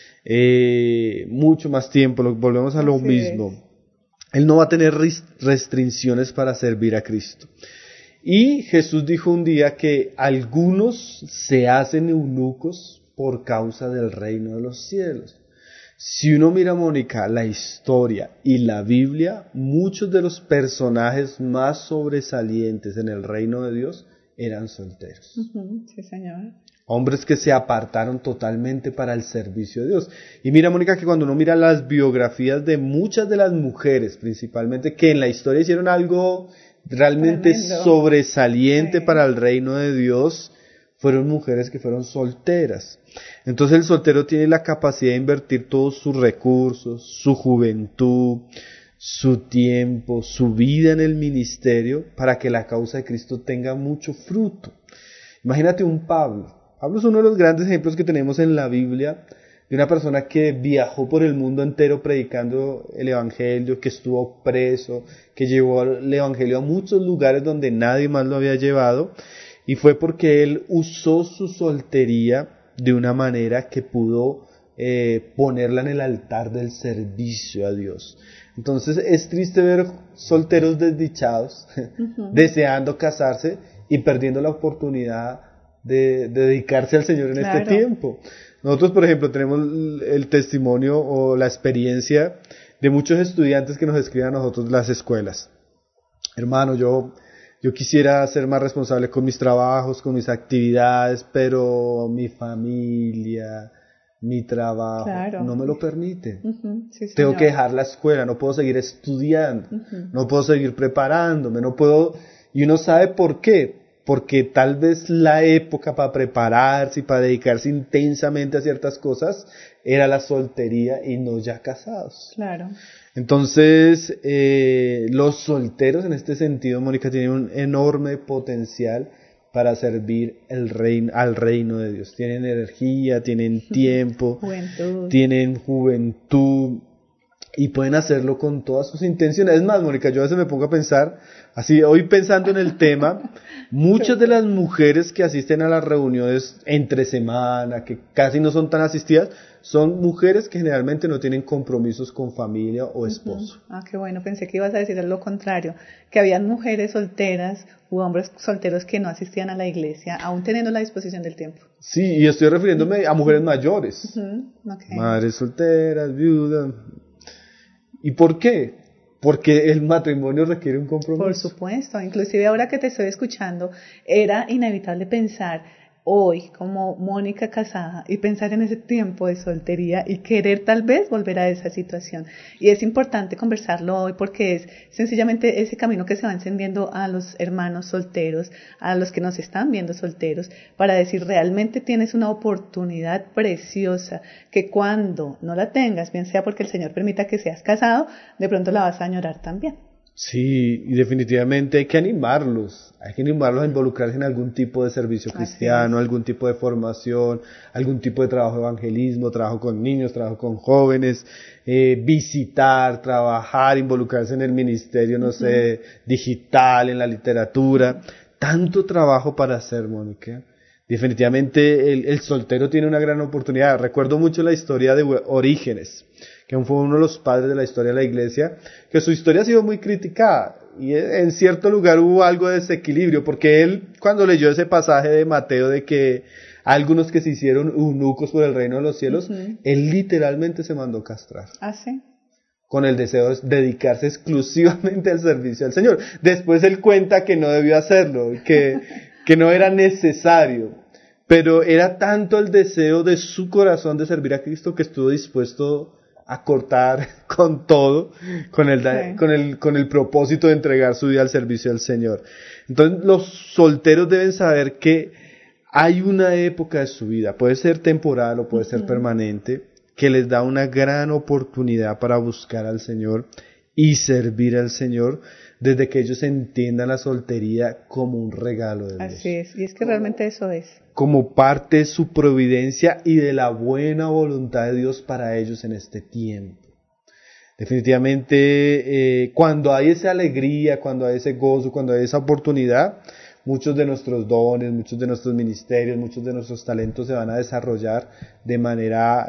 [SPEAKER 2] Mucho más tiempo, volvemos a lo mismo. Él no va a tener restricciones para servir a Cristo. Y Jesús dijo un día que algunos se hacen eunucos por causa del reino de los cielos. Si uno mira, Mónica, la historia y la Biblia, muchos de los personajes más sobresalientes en el reino de Dios eran solteros.
[SPEAKER 1] Sí, señor.
[SPEAKER 2] hombres que se apartaron totalmente para el servicio de Dios. Y mira, Mónica, que cuando uno mira las biografías de muchas de las mujeres, principalmente, que en la historia hicieron algo realmente
[SPEAKER 1] tremendo,
[SPEAKER 2] sobresaliente
[SPEAKER 1] sí,
[SPEAKER 2] para el reino de Dios, fueron mujeres que fueron solteras. Entonces el soltero tiene la capacidad de invertir todos sus recursos, su juventud, su tiempo, su vida en el ministerio para que la causa de Cristo tenga mucho fruto. Imagínate un Pablo. Pablo es uno de los grandes ejemplos que tenemos en la Biblia de una persona que viajó por el mundo entero predicando el evangelio, que estuvo preso, que llevó el evangelio a muchos lugares donde nadie más lo había llevado, y fue porque él usó su soltería de una manera que pudo ponerla en el altar del servicio a Dios. Entonces es triste ver solteros desdichados, deseando casarse y perdiendo la oportunidad de dedicarse al Señor en este tiempo. Nosotros, por ejemplo, tenemos el testimonio o la experiencia de muchos estudiantes que nos escriben a nosotros las escuelas. Hermano, yo quisiera ser más responsable con mis trabajos, con mis actividades, pero mi familia, mi trabajo, no me lo permite.
[SPEAKER 1] Sí,
[SPEAKER 2] tengo que dejar la escuela, no puedo seguir estudiando, no puedo seguir preparándome, no puedo... Y uno sabe por qué. Porque tal vez la época para prepararse y para dedicarse intensamente a ciertas cosas era la soltería y no ya casados.
[SPEAKER 1] Claro.
[SPEAKER 2] Entonces, los solteros en este sentido, Mónica, tienen un enorme potencial para servir al reino de Dios. Tienen energía, tienen tiempo, tienen juventud y pueden hacerlo con todas sus intenciones. Es más, Mónica, yo a veces me pongo a pensar, así hoy pensando en el tema, muchas de las mujeres que asisten a las reuniones entre semana, que casi no son tan asistidas, son mujeres que generalmente no tienen compromisos con familia o esposo.
[SPEAKER 1] Ah, qué bueno, pensé que ibas a decir lo contrario, que habían mujeres solteras u hombres solteros que no asistían a la iglesia, aún teniendo la disposición del tiempo.
[SPEAKER 2] Sí, y estoy refiriéndome a mujeres mayores, madres solteras, viudas. ¿Y por qué? Porque el matrimonio requiere un compromiso.
[SPEAKER 1] Por supuesto, inclusive ahora que te estoy escuchando, era inevitable pensar hoy como Mónica casada y pensar en ese tiempo de soltería y querer tal vez volver a esa situación. Y es importante conversarlo hoy porque es sencillamente ese camino que se va encendiendo a los hermanos solteros, a los que nos están viendo solteros, para decir realmente tienes una oportunidad preciosa que cuando no la tengas, bien sea porque el Señor permita que seas casado, de pronto la vas a añorar también.
[SPEAKER 2] Sí, y definitivamente hay que animarlos a involucrarse en algún tipo de servicio cristiano, algún tipo de formación, algún tipo de trabajo de evangelismo, trabajo con niños, trabajo con jóvenes, visitar, trabajar, involucrarse en el ministerio, no sé, digital, en la literatura, tanto trabajo para hacer, Mónica. Definitivamente el soltero tiene una gran oportunidad. Recuerdo mucho la historia de Orígenes, que fue uno de los padres de la historia de la iglesia, que su historia ha sido muy criticada y en cierto lugar hubo algo de desequilibrio, porque él cuando leyó ese pasaje de Mateo de que algunos que se hicieron eunucos por el reino de los cielos, él literalmente se mandó castrar.
[SPEAKER 1] ¿Ah, sí?
[SPEAKER 2] Con el deseo de dedicarse exclusivamente al servicio al Señor. Después él cuenta que no debió hacerlo, que no era necesario. Pero era tanto el deseo de su corazón de servir a Cristo que estuvo dispuesto a cortar con todo, con el propósito de entregar su vida al servicio del Señor. Entonces los solteros deben saber que hay una época de su vida, puede ser temporal o puede ser permanente, que les da una gran oportunidad para buscar al Señor y servir al Señor desde que ellos entiendan la soltería como un regalo de Dios.
[SPEAKER 1] Así es, y es que realmente eso es.
[SPEAKER 2] Como parte de su providencia y de la buena voluntad de Dios para ellos en este tiempo. Definitivamente, cuando hay esa alegría, cuando hay ese gozo, cuando hay esa oportunidad, muchos de nuestros dones, muchos de nuestros ministerios, muchos de nuestros talentos se van a desarrollar de manera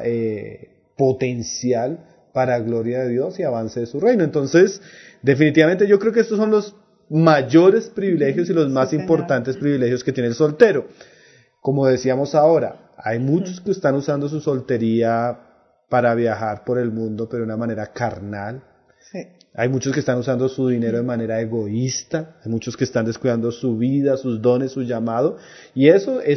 [SPEAKER 2] potencial para gloria de Dios y avance de su reino. Entonces, definitivamente yo creo que estos son los mayores privilegios y los más importantes privilegios que tiene el soltero. Como decíamos ahora, hay muchos que están usando su soltería para viajar por el mundo, pero de una manera carnal.
[SPEAKER 1] Sí.
[SPEAKER 2] Hay muchos que están usando su dinero de manera egoísta, hay muchos que están descuidando su vida, sus dones, su llamado, y eso es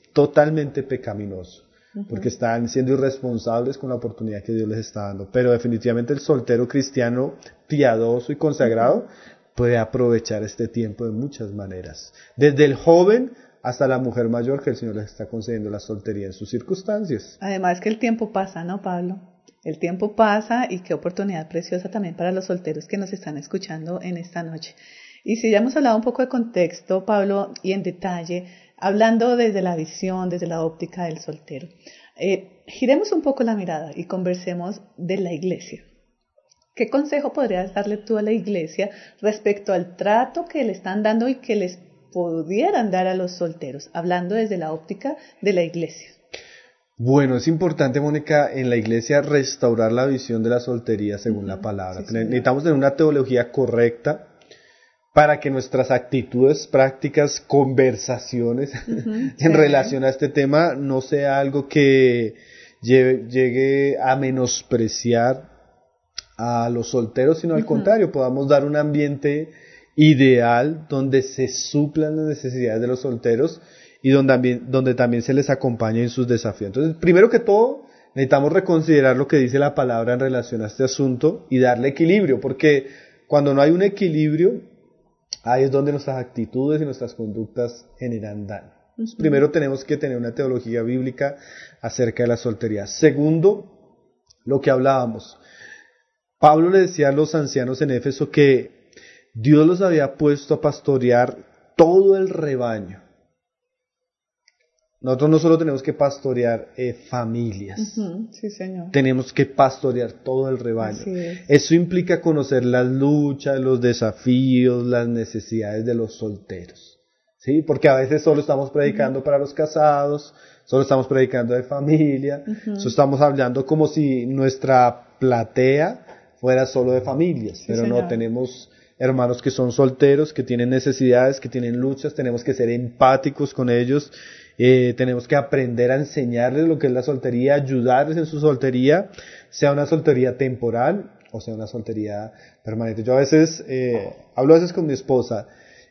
[SPEAKER 2] totalmente pecaminoso, porque están siendo irresponsables con la oportunidad que Dios les está dando. Pero definitivamente el soltero cristiano piadoso y consagrado puede aprovechar este tiempo de muchas maneras. Desde el joven hasta la mujer mayor que el Señor les está concediendo la soltería en sus circunstancias.
[SPEAKER 1] Además que el tiempo pasa, ¿no, Pablo? El tiempo pasa y qué oportunidad preciosa también para los solteros que nos están escuchando en esta noche. Y si ya hemos hablado un poco de contexto, Pablo, y en detalle, hablando desde la visión, desde la óptica del soltero, giremos un poco la mirada y conversemos de la iglesia. ¿Qué consejo podrías darle tú a la iglesia respecto al trato que le están dando y que les pudieran dar a los solteros, hablando desde la óptica de la iglesia?
[SPEAKER 2] Bueno, es importante, Mónica, en la iglesia restaurar la visión de la soltería según la palabra.
[SPEAKER 1] Sí,
[SPEAKER 2] necesitamos tener una teología correcta para que nuestras actitudes, prácticas, conversaciones en relación a este tema no sea algo que llegue a menospreciar a los solteros, sino al contrario, podamos dar un ambiente ideal donde se suplan las necesidades de los solteros y donde también se les acompaña en sus desafíos. Entonces, primero que todo, necesitamos reconsiderar lo que dice la palabra en relación a este asunto y darle equilibrio, porque cuando no hay un equilibrio, ahí es donde nuestras actitudes y nuestras conductas generan daño. Entonces, primero tenemos que tener una teología bíblica acerca de la soltería. Segundo, lo que hablábamos. Pablo le decía a los ancianos en Éfeso que Dios los había puesto a pastorear todo el rebaño. Nosotros no solo tenemos que pastorear familias,
[SPEAKER 1] sí, señor.
[SPEAKER 2] Tenemos que pastorear todo el rebaño. Eso implica conocer las luchas, los desafíos, las necesidades de los solteros, ¿sí? Porque a veces solo estamos predicando para los casados, solo estamos predicando de familia, solo estamos hablando como si nuestra platea fuera solo de familias, pero no, tenemos hermanos que son solteros, que tienen necesidades, que tienen luchas, tenemos que ser empáticos con ellos. Tenemos que aprender a enseñarles lo que es la soltería, ayudarles en su soltería, sea una soltería temporal o sea una soltería permanente. Yo a veces, hablo a veces con mi esposa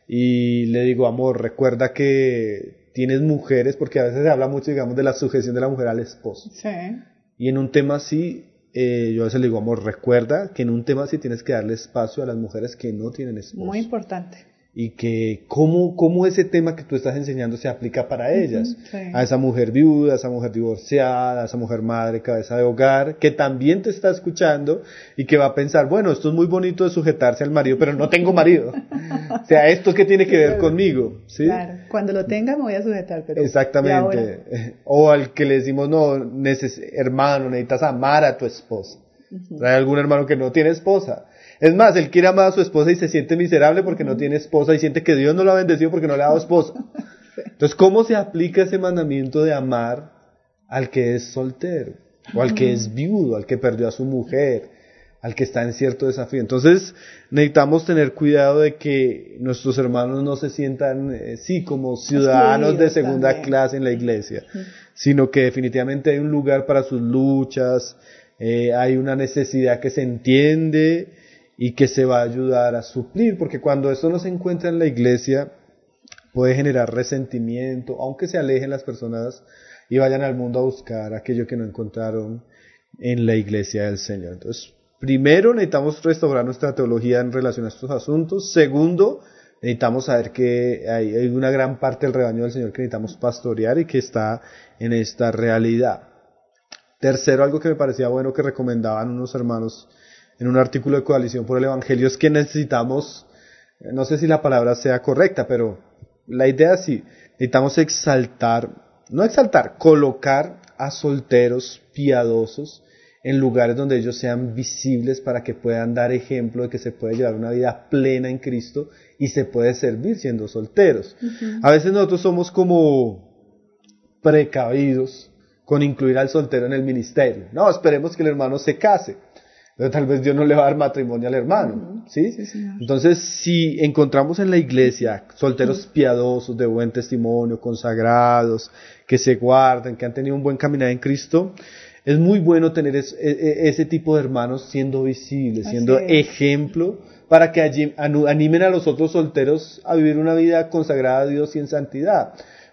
[SPEAKER 2] y le digo, amor, recuerda que tienes mujeres, porque a veces se habla mucho, digamos, de la sujeción de la mujer al esposo.
[SPEAKER 1] Sí.
[SPEAKER 2] Y en un tema así, yo a veces le digo, amor, recuerda que en un tema así tienes que darle espacio a las mujeres que no tienen esposo.
[SPEAKER 1] Muy importante.
[SPEAKER 2] Y que cómo ese tema que tú estás enseñando se aplica para ellas, a esa mujer viuda, a esa mujer divorciada, a esa mujer madre, cabeza de hogar, que también te está escuchando y que va a pensar, bueno, esto es muy bonito de sujetarse al marido, pero no tengo marido. O sea, ¿esto qué tiene que ver conmigo? ¿Sí?
[SPEAKER 1] Claro, cuando lo tenga me voy a sujetar, pero...
[SPEAKER 2] Exactamente. O al que le decimos, no, hermano, necesitas amar a tu esposa. Hay algún hermano que no tiene esposa. Es más, él quiere amar a su esposa y se siente miserable porque no tiene esposa y siente que Dios no lo ha bendecido porque no le ha dado esposa. Entonces, ¿cómo se aplica ese mandamiento de amar al que es soltero? O al que es viudo, al que perdió a su mujer, al que está en cierto desafío. Entonces, necesitamos tener cuidado de que nuestros hermanos no se sientan, como ciudadanos de segunda clase en la iglesia, sino que definitivamente hay un lugar para sus luchas, hay una necesidad que se entiende y que se va a ayudar a suplir, porque cuando esto no se encuentra en la iglesia, puede generar resentimiento, aunque se alejen las personas y vayan al mundo a buscar aquello que no encontraron en la iglesia del Señor. Entonces, primero necesitamos restaurar nuestra teología en relación a estos asuntos. Segundo, necesitamos saber que hay una gran parte del rebaño del Señor que necesitamos pastorear y que está en esta realidad. Tercero, algo que me parecía bueno que recomendaban unos hermanos en un artículo de Coalición por el Evangelio, es que necesitamos, no sé si la palabra sea correcta, pero la idea sí, necesitamos colocar a solteros piadosos en lugares donde ellos sean visibles para que puedan dar ejemplo de que se puede llevar una vida plena en Cristo y se puede servir siendo solteros. A veces nosotros somos como precavidos con incluir al soltero en el ministerio. No, esperemos que el hermano se case. Pero tal vez Dios no le va a dar matrimonio al hermano, ¿sí? Sí, señor. Entonces, si encontramos en la iglesia solteros piadosos, de buen testimonio, consagrados, que se guardan, que han tenido un buen caminar en Cristo, es muy bueno tener ese tipo de hermanos siendo visibles, siendo ejemplo, para que allí animen a los otros solteros a vivir una vida consagrada a Dios y en santidad.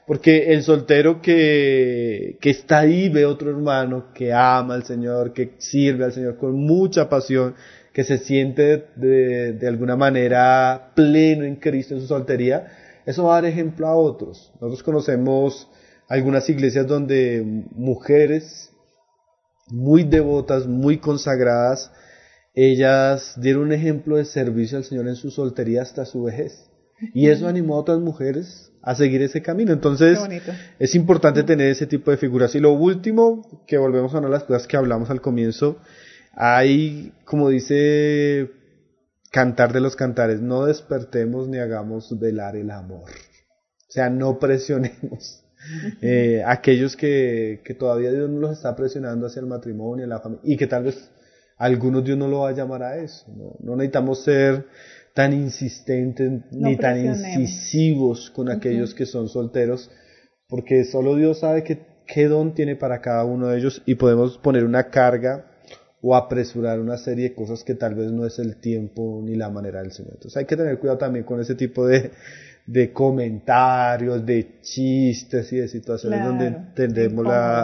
[SPEAKER 2] Porque el soltero que está ahí ve otro hermano que ama al Señor, que sirve al Señor con mucha pasión, que se siente de alguna manera pleno en Cristo en su soltería, eso va a dar ejemplo a otros. Nosotros conocemos algunas iglesias donde mujeres muy devotas, muy consagradas, ellas dieron un ejemplo de servicio al Señor en su soltería hasta su vejez. Y eso animó a otras mujeres a seguir ese camino. Entonces, es importante tener ese tipo de figuras. Y lo último, que volvemos a una de las cosas que hablamos al comienzo, hay, como dice Cantar de los Cantares, no despertemos ni hagamos velar el amor. O sea, no presionemos. Aquellos que todavía Dios no los está presionando hacia el matrimonio, la familia, y que tal vez algunos Dios no lo va a llamar a eso. No necesitamos ser tan insistentes ni tan incisivos con aquellos que son solteros, porque solo Dios sabe qué don tiene para cada uno de ellos y podemos poner una carga o apresurar una serie de cosas que tal vez no es el tiempo ni la manera del Señor. Entonces hay que tener cuidado también con ese tipo de comentarios, de chistes y de situaciones donde tenemos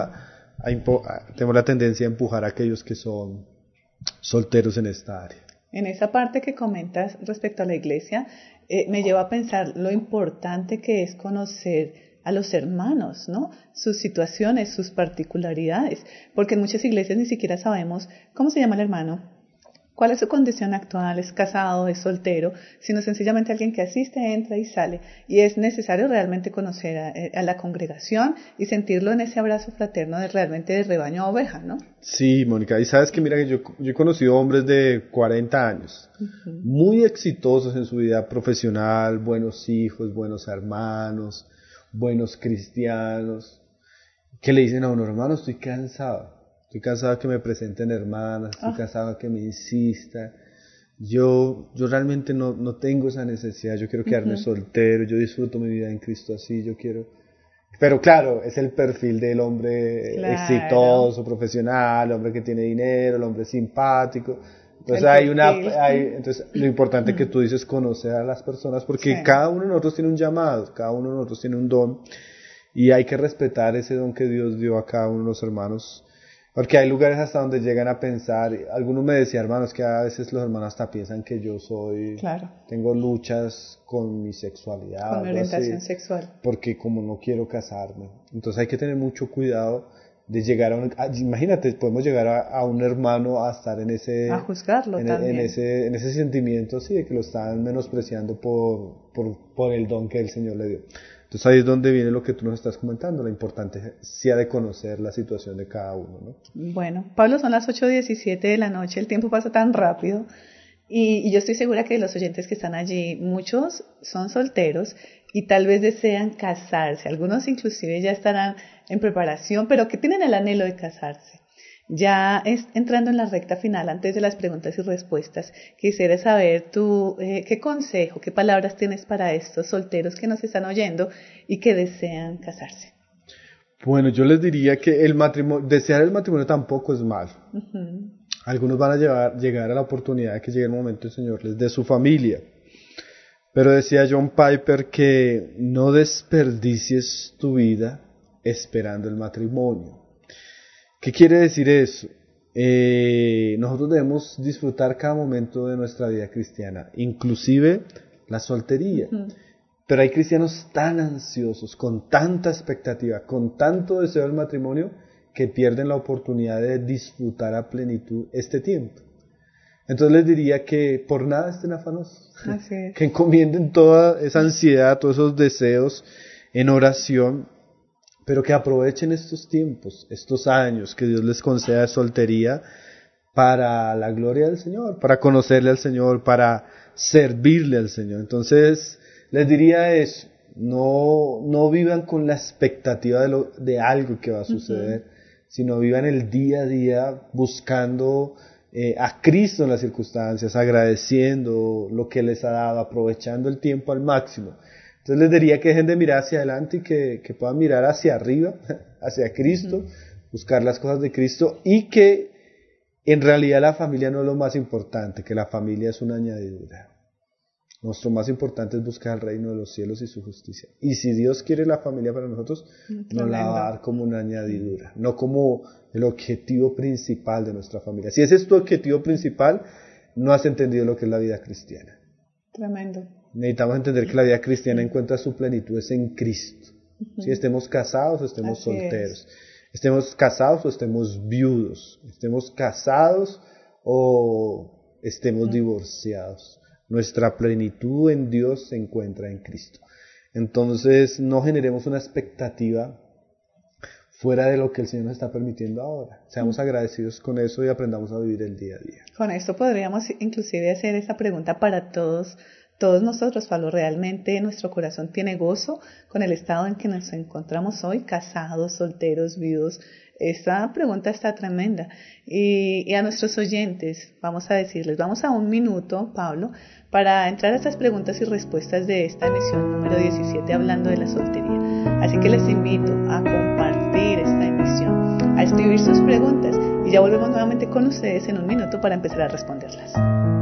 [SPEAKER 2] la tendencia a empujar a aquellos que son solteros en esta área.
[SPEAKER 1] En esa parte que comentas respecto a la iglesia, me lleva a pensar lo importante que es conocer a los hermanos, ¿no? Sus situaciones, sus particularidades, porque en muchas iglesias ni siquiera sabemos cómo se llama el hermano, cuál es su condición actual, es casado, es soltero, sino sencillamente alguien que asiste, entra y sale. Y es necesario realmente conocer a la congregación y sentirlo en ese abrazo fraterno realmente de rebaño a oveja, ¿no?
[SPEAKER 2] Sí, Mónica, y sabes que mira que yo he conocido hombres de 40 años, muy exitosos en su vida profesional, buenos hijos, buenos hermanos, buenos cristianos, que le dicen a uno, hermano, estoy cansado que me presenten hermanas, estoy cansado que me insistan. Yo realmente no tengo esa necesidad, yo quiero quedarme soltero, yo disfruto mi vida en Cristo así, yo quiero... Pero claro, es el perfil del hombre exitoso, profesional, el hombre que tiene dinero, el hombre simpático. Entonces entonces lo importante que tú dices es conocer a las personas, porque cada uno de nosotros tiene un llamado, cada uno de nosotros tiene un don, y hay que respetar ese don que Dios dio a cada uno de los hermanos. Porque hay lugares hasta donde llegan a pensar, algunos me decían, hermanos, que a veces los hermanos hasta piensan que yo tengo luchas con mi sexualidad.
[SPEAKER 1] Con mi orientación sexual.
[SPEAKER 2] Porque como no quiero casarme. Entonces hay que tener mucho cuidado de llegar imagínate, podemos llegar a un hermano a estar en ese...
[SPEAKER 1] A juzgarlo también.
[SPEAKER 2] En ese sentimiento, sí, de que lo están menospreciando por el don que el Señor le dio. Entonces ahí es donde viene lo que tú nos estás comentando, la importancia de conocer la situación de cada uno, ¿no?
[SPEAKER 1] Bueno, Pablo, son las 8:17 de la noche, el tiempo pasa tan rápido y yo estoy segura que los oyentes que están allí, muchos son solteros y tal vez desean casarse, algunos inclusive ya estarán en preparación, pero que tienen el anhelo de casarse. Ya entrando en la recta final, antes de las preguntas y respuestas, quisiera saber tú qué consejo, qué palabras tienes para estos solteros que nos están oyendo y que desean casarse.
[SPEAKER 2] Bueno, yo les diría que desear el matrimonio tampoco es mal. Algunos van a llegar a la oportunidad de que llegue el momento el Señor les dé su familia. Pero decía John Piper que no desperdicies tu vida esperando el matrimonio. ¿Qué quiere decir eso? Nosotros debemos disfrutar cada momento de nuestra vida cristiana, inclusive la soltería. Pero hay cristianos tan ansiosos, con tanta expectativa, con tanto deseo del matrimonio, que pierden la oportunidad de disfrutar a plenitud este tiempo. Entonces les diría que por nada estén afanosos, que encomienden toda esa ansiedad, todos esos deseos en oración, pero que aprovechen estos tiempos, estos años que Dios les conceda de soltería para la gloria del Señor, para conocerle al Señor, para servirle al Señor. Entonces les diría eso, no vivan con la expectativa de algo que va a suceder, sino vivan el día a día buscando a Cristo en las circunstancias, agradeciendo lo que les ha dado, aprovechando el tiempo al máximo. Entonces les diría que dejen de mirar hacia adelante y que puedan mirar hacia arriba, hacia Cristo, buscar las cosas de Cristo, y que en realidad la familia no es lo más importante, que la familia es una añadidura. Nuestro más importante es buscar el reino de los cielos y su justicia. Y si Dios quiere la familia para nosotros, nos la va a dar como una añadidura, no como el objetivo principal de nuestra familia. Si ese es tu objetivo principal, no has entendido lo que es la vida cristiana.
[SPEAKER 1] Tremendo.
[SPEAKER 2] Necesitamos entender que la vida cristiana encuentra su plenitud es en Cristo. Si estemos casados o estemos solteros, estemos casados o estemos viudos, estemos casados o estemos divorciados. Nuestra plenitud en Dios se encuentra en Cristo. Entonces no generemos una expectativa fuera de lo que el Señor nos está permitiendo ahora. Seamos agradecidos con eso y aprendamos a vivir el día a día.
[SPEAKER 1] Con esto podríamos inclusive hacer esa pregunta para todos nosotros, Pablo. ¿Realmente nuestro corazón tiene gozo con el estado en que nos encontramos hoy, casados, solteros, viudos? Esta pregunta está tremenda. Y a nuestros oyentes, vamos a decirles, vamos a un minuto, Pablo, para entrar a estas preguntas y respuestas de esta emisión número 17, hablando de la soltería. Así que les invito a compartir esta emisión, a escribir sus preguntas, y ya volvemos nuevamente con ustedes en un minuto para empezar a responderlas.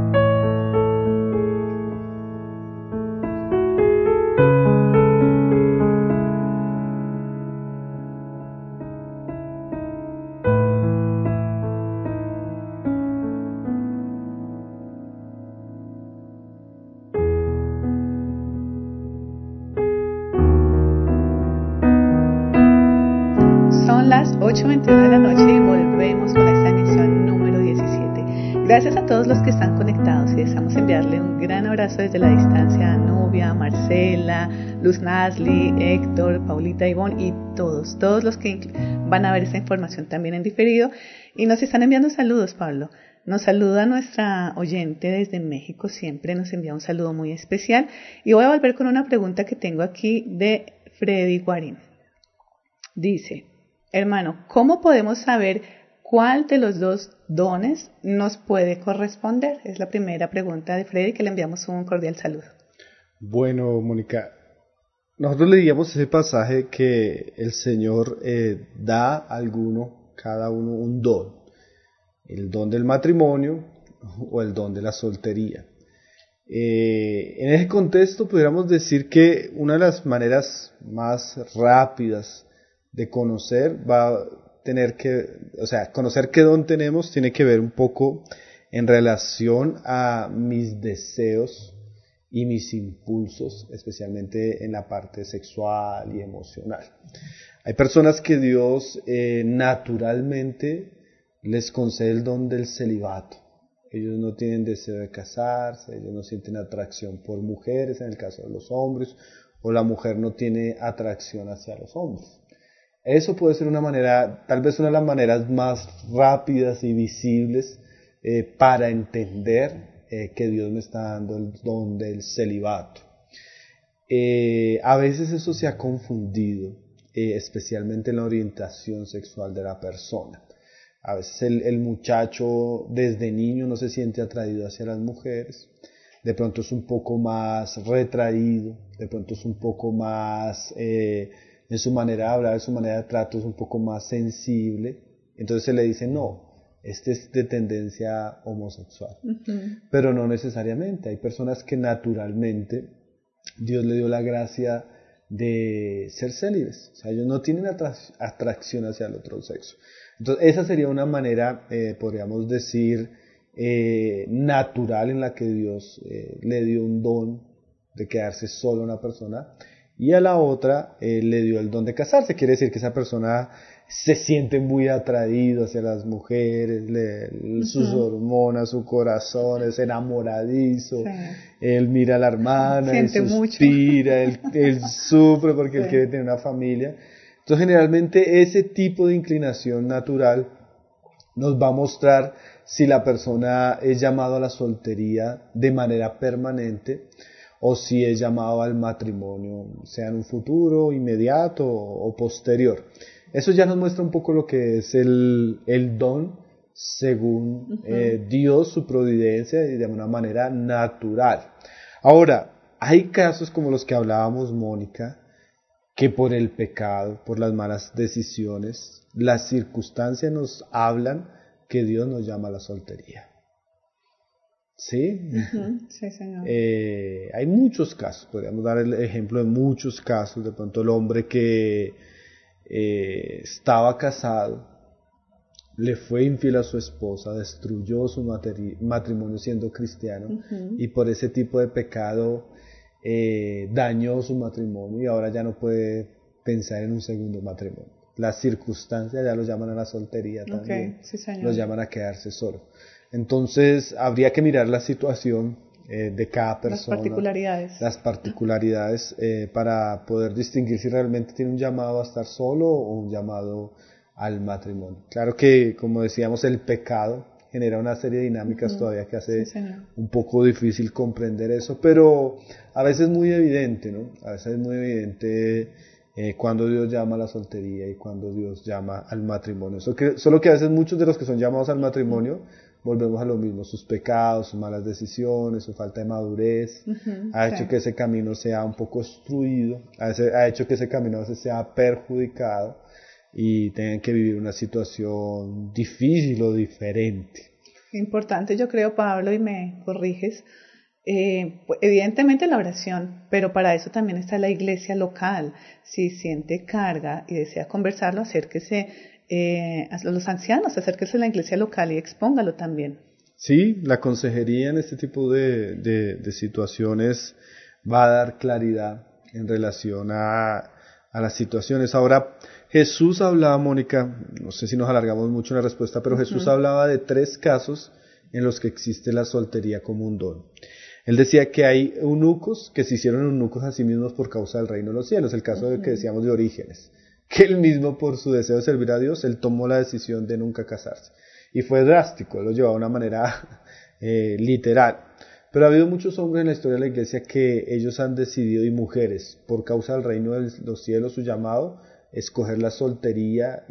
[SPEAKER 1] Las 8:21 de la noche y volvemos con esta emisión número 17. Gracias a todos los que están conectados y deseamos enviarle un gran abrazo desde la distancia a Nubia, Marcela, Luz Nasli, Héctor, Paulita, Ivonne y todos los que van a ver esta información también en diferido y nos están enviando saludos, Pablo. Nos saluda nuestra oyente desde México, siempre nos envía un saludo muy especial y voy a volver con una pregunta que tengo aquí de Freddy Guarín. Dice: hermano, ¿cómo podemos saber cuál de los dos dones nos puede corresponder? Es la primera pregunta de Freddy, que le enviamos un cordial saludo.
[SPEAKER 2] Bueno, Mónica, nosotros leíamos ese pasaje que el Señor da a cada uno un don. El don del matrimonio o el don de la soltería. En ese contexto pudiéramos decir que una de las maneras más rápidas de conocer conocer qué don tenemos tiene que ver un poco en relación a mis deseos y mis impulsos, especialmente en la parte sexual y emocional. Hay personas que Dios naturalmente les concede el don del celibato. Ellos no tienen deseo de casarse, ellos no sienten atracción por mujeres en el caso de los hombres, o la mujer no tiene atracción hacia los hombres. Eso puede ser una manera, tal vez una de las maneras más rápidas y visibles para entender que Dios me está dando el don del celibato. A veces eso se ha confundido, especialmente en la orientación sexual de la persona. A veces el muchacho desde niño no se siente atraído hacia las mujeres, de pronto es un poco más retraído, de pronto es un poco más... en su manera de hablar, en su manera de trato es un poco más sensible, entonces se le dice no, este es de tendencia homosexual. Pero no necesariamente, hay personas que naturalmente Dios le dio la gracia de ser célibes, o sea, ellos no tienen atracción hacia el otro sexo. Entonces esa sería una manera, podríamos decir, natural en la que Dios le dio un don de quedarse solo a una persona, y a la otra le dio el don de casarse. Quiere decir que esa persona se siente muy atraído hacia las mujeres, sus hormonas, su corazón es enamoradizo, él mira a la hermana, él suspira, él sufre porque él quiere tener una familia. Entonces generalmente ese tipo de inclinación natural nos va a mostrar si la persona es llamado a la soltería de manera permanente o si es llamado al matrimonio, sea en un futuro, inmediato o posterior. Eso ya nos muestra un poco lo que es el don según Dios, su providencia y de una manera natural. Ahora, hay casos como los que hablábamos, Mónica, que por el pecado, por las malas decisiones, las circunstancias nos hablan que Dios nos llama a la soltería. ¿Sí?
[SPEAKER 1] Sí, señor.
[SPEAKER 2] Hay muchos casos, podríamos dar el ejemplo de muchos casos, de pronto el hombre que estaba casado, le fue infiel a su esposa, destruyó su matrimonio siendo cristiano y por ese tipo de pecado dañó su matrimonio y ahora ya no puede pensar en un segundo matrimonio. Las circunstancias ya lo llaman a la soltería también,
[SPEAKER 1] Sí, señor.
[SPEAKER 2] lo llaman a quedarse solo. Entonces habría que mirar la situación de cada persona, las particularidades para poder distinguir si realmente tiene un llamado a estar solo o un llamado al matrimonio. Claro que, como decíamos, el pecado genera una serie de dinámicas todavía que hace un poco difícil comprender eso, pero a veces es muy evidente, ¿no? A veces es muy evidente cuando Dios llama a la soltería y cuando Dios llama al matrimonio. Solo que a veces muchos de los que son llamados al matrimonio volvemos a lo mismo, sus pecados, sus malas decisiones, su falta de madurez, ha hecho que ese camino sea un poco obstruido, ha hecho que ese camino a veces sea perjudicado y tengan que vivir una situación difícil o diferente.
[SPEAKER 1] Importante, yo creo, Pablo, y me corriges, evidentemente la oración, pero para eso también está la iglesia local. Si siente carga y desea conversarlo, acérquese a los ancianos, acérquese a la iglesia local y expóngalo también.
[SPEAKER 2] Sí, la consejería en este tipo de situaciones va a dar claridad en relación a las situaciones. Ahora, Jesús hablaba, Mónica, no sé si nos alargamos mucho en la respuesta, pero Jesús hablaba de 3 casos en los que existe la soltería como un don. Él decía que hay eunucos que se hicieron eunucos a sí mismos por causa del reino de los cielos, el caso que decíamos de Orígenes, que él mismo por su deseo de servir a Dios, él tomó la decisión de nunca casarse. Y fue drástico, él lo llevaba de una manera literal. Pero ha habido muchos hombres en la historia de la iglesia que ellos han decidido, y mujeres, por causa del reino de los cielos, su llamado, escoger la soltería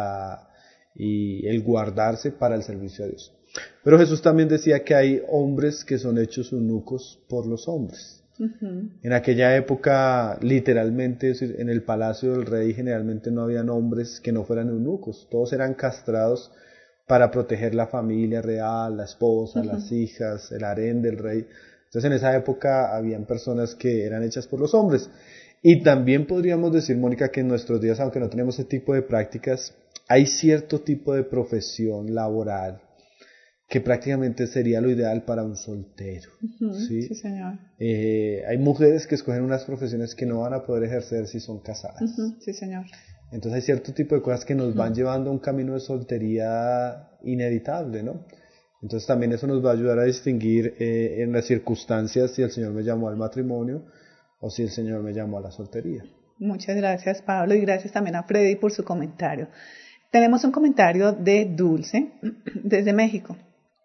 [SPEAKER 2] y el guardarse para el servicio a Dios. Pero Jesús también decía que hay hombres que son hechos eunucos por los hombres. En aquella época, literalmente, en el palacio del rey generalmente no habían hombres que no fueran eunucos, todos eran castrados para proteger la familia real, la esposa, las hijas, el harén del rey. Entonces en esa época habían personas que eran hechas por los hombres. Y también podríamos decir, Mónica, que en nuestros días, aunque no tenemos ese tipo de prácticas, hay cierto tipo de profesión laboral que prácticamente sería lo ideal para un soltero. ¿Sí?
[SPEAKER 1] Sí, señor.
[SPEAKER 2] Hay mujeres que escogen unas profesiones que no van a poder ejercer si son casadas.
[SPEAKER 1] Sí, señor.
[SPEAKER 2] Entonces hay cierto tipo de cosas que nos van llevando a un camino de soltería inevitable, ¿no? Entonces también eso nos va a ayudar a distinguir en las circunstancias si el Señor me llamó al matrimonio o si el Señor me llamó a la soltería.
[SPEAKER 1] Muchas gracias, Pablo, y gracias también a Freddy por su comentario. Tenemos un comentario de Dulce desde México.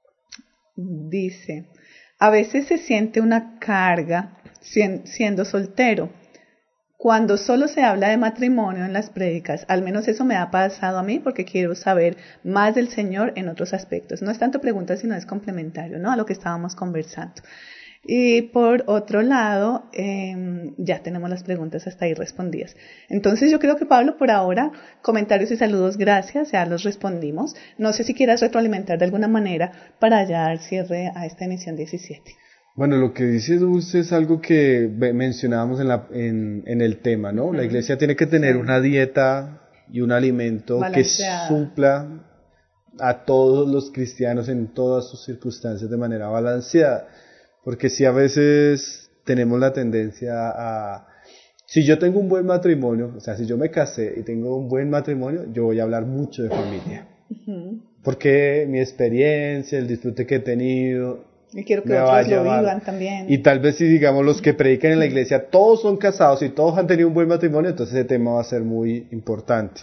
[SPEAKER 1] Dice, a veces se siente una carga siendo soltero. Cuando solo se habla de matrimonio en las prédicas, al menos eso me ha pasado a mí porque quiero saber más del Señor en otros aspectos. No es tanto pregunta, sino es complementario, ¿no? A lo que estábamos conversando. Y por otro lado, ya tenemos las preguntas hasta ahí respondidas. Entonces yo creo que, Pablo, por ahora, comentarios y saludos, gracias, ya los respondimos. No sé si quieras retroalimentar de alguna manera para ya dar cierre a esta emisión 17.
[SPEAKER 2] Bueno, lo que dice Dulce es algo que mencionábamos en el tema, ¿no? La iglesia tiene que tener una dieta y un alimento balanceada, que supla a todos los cristianos en todas sus circunstancias de manera balanceada. Porque si a veces tenemos la tendencia a... Si yo tengo un buen matrimonio, o sea, si yo me casé y tengo un buen matrimonio, yo voy a hablar mucho de familia. Porque mi experiencia, el disfrute que he tenido...
[SPEAKER 1] Y quiero que otros lo vivan también.
[SPEAKER 2] Y tal vez si digamos los que predican en la iglesia, todos son casados y todos han tenido un buen matrimonio, entonces ese tema va a ser muy importante.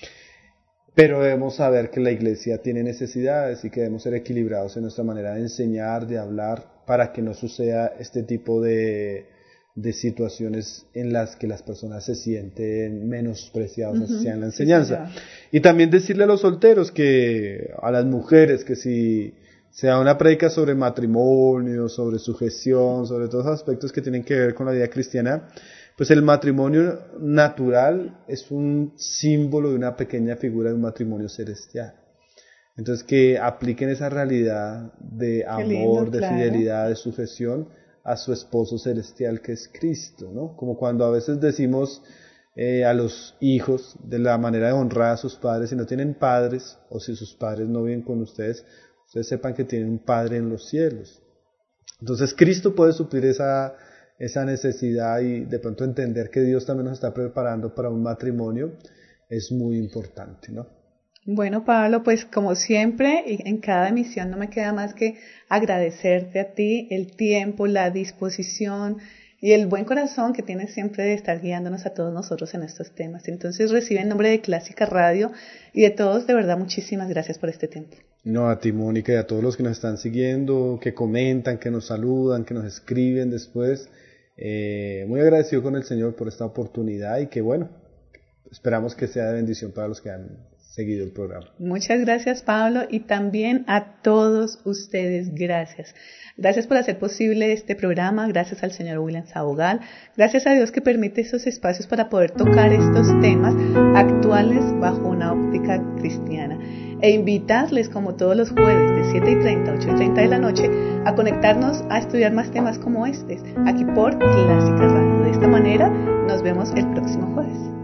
[SPEAKER 2] Pero debemos saber que la iglesia tiene necesidades y que debemos ser equilibrados en nuestra manera de enseñar, de hablar, para que no suceda este tipo de situaciones en las que las personas se sienten menospreciadas hacia la enseñanza. Sí, y también decirle a los solteros a las mujeres, que si se da una prédica sobre matrimonio, sobre sujeción, sobre todos los aspectos que tienen que ver con la vida cristiana, pues el matrimonio natural es un símbolo de una pequeña figura de un matrimonio celestial. Entonces, que apliquen esa realidad de amor,
[SPEAKER 1] lindo,
[SPEAKER 2] de
[SPEAKER 1] claro.
[SPEAKER 2] fidelidad, de sujeción a su esposo celestial que es Cristo, ¿no? Como cuando a veces decimos a los hijos de la manera de honrar a sus padres, si no tienen padres o si sus padres no viven con ustedes sepan que tienen un Padre en los cielos. Entonces Cristo puede suplir esa necesidad, y de pronto entender que Dios también nos está preparando para un matrimonio es muy importante, ¿no?
[SPEAKER 1] Bueno, Pablo, pues como siempre, y en cada emisión no me queda más que agradecerte a ti el tiempo, la disposición y el buen corazón que tienes siempre de estar guiándonos a todos nosotros en estos temas. Entonces recibe en nombre de Clásica Radio y de todos, de verdad, muchísimas gracias por este tiempo.
[SPEAKER 2] No, a ti, Mónica, y a todos los que nos están siguiendo, que comentan, que nos saludan, que nos escriben después. Muy agradecido con el Señor por esta oportunidad, y que bueno, esperamos que sea de bendición para los que han seguido el programa.
[SPEAKER 1] Muchas gracias, Pablo, y también a todos ustedes, gracias. Gracias por hacer posible este programa, gracias al señor William Sabogal, gracias a Dios que permite esos espacios para poder tocar estos temas actuales bajo una óptica cristiana. E invitarles, como todos los jueves de 7:30 a 8:30 de la noche, a conectarnos a estudiar más temas como este, aquí por Clásica Radio. De esta manera, nos vemos el próximo jueves.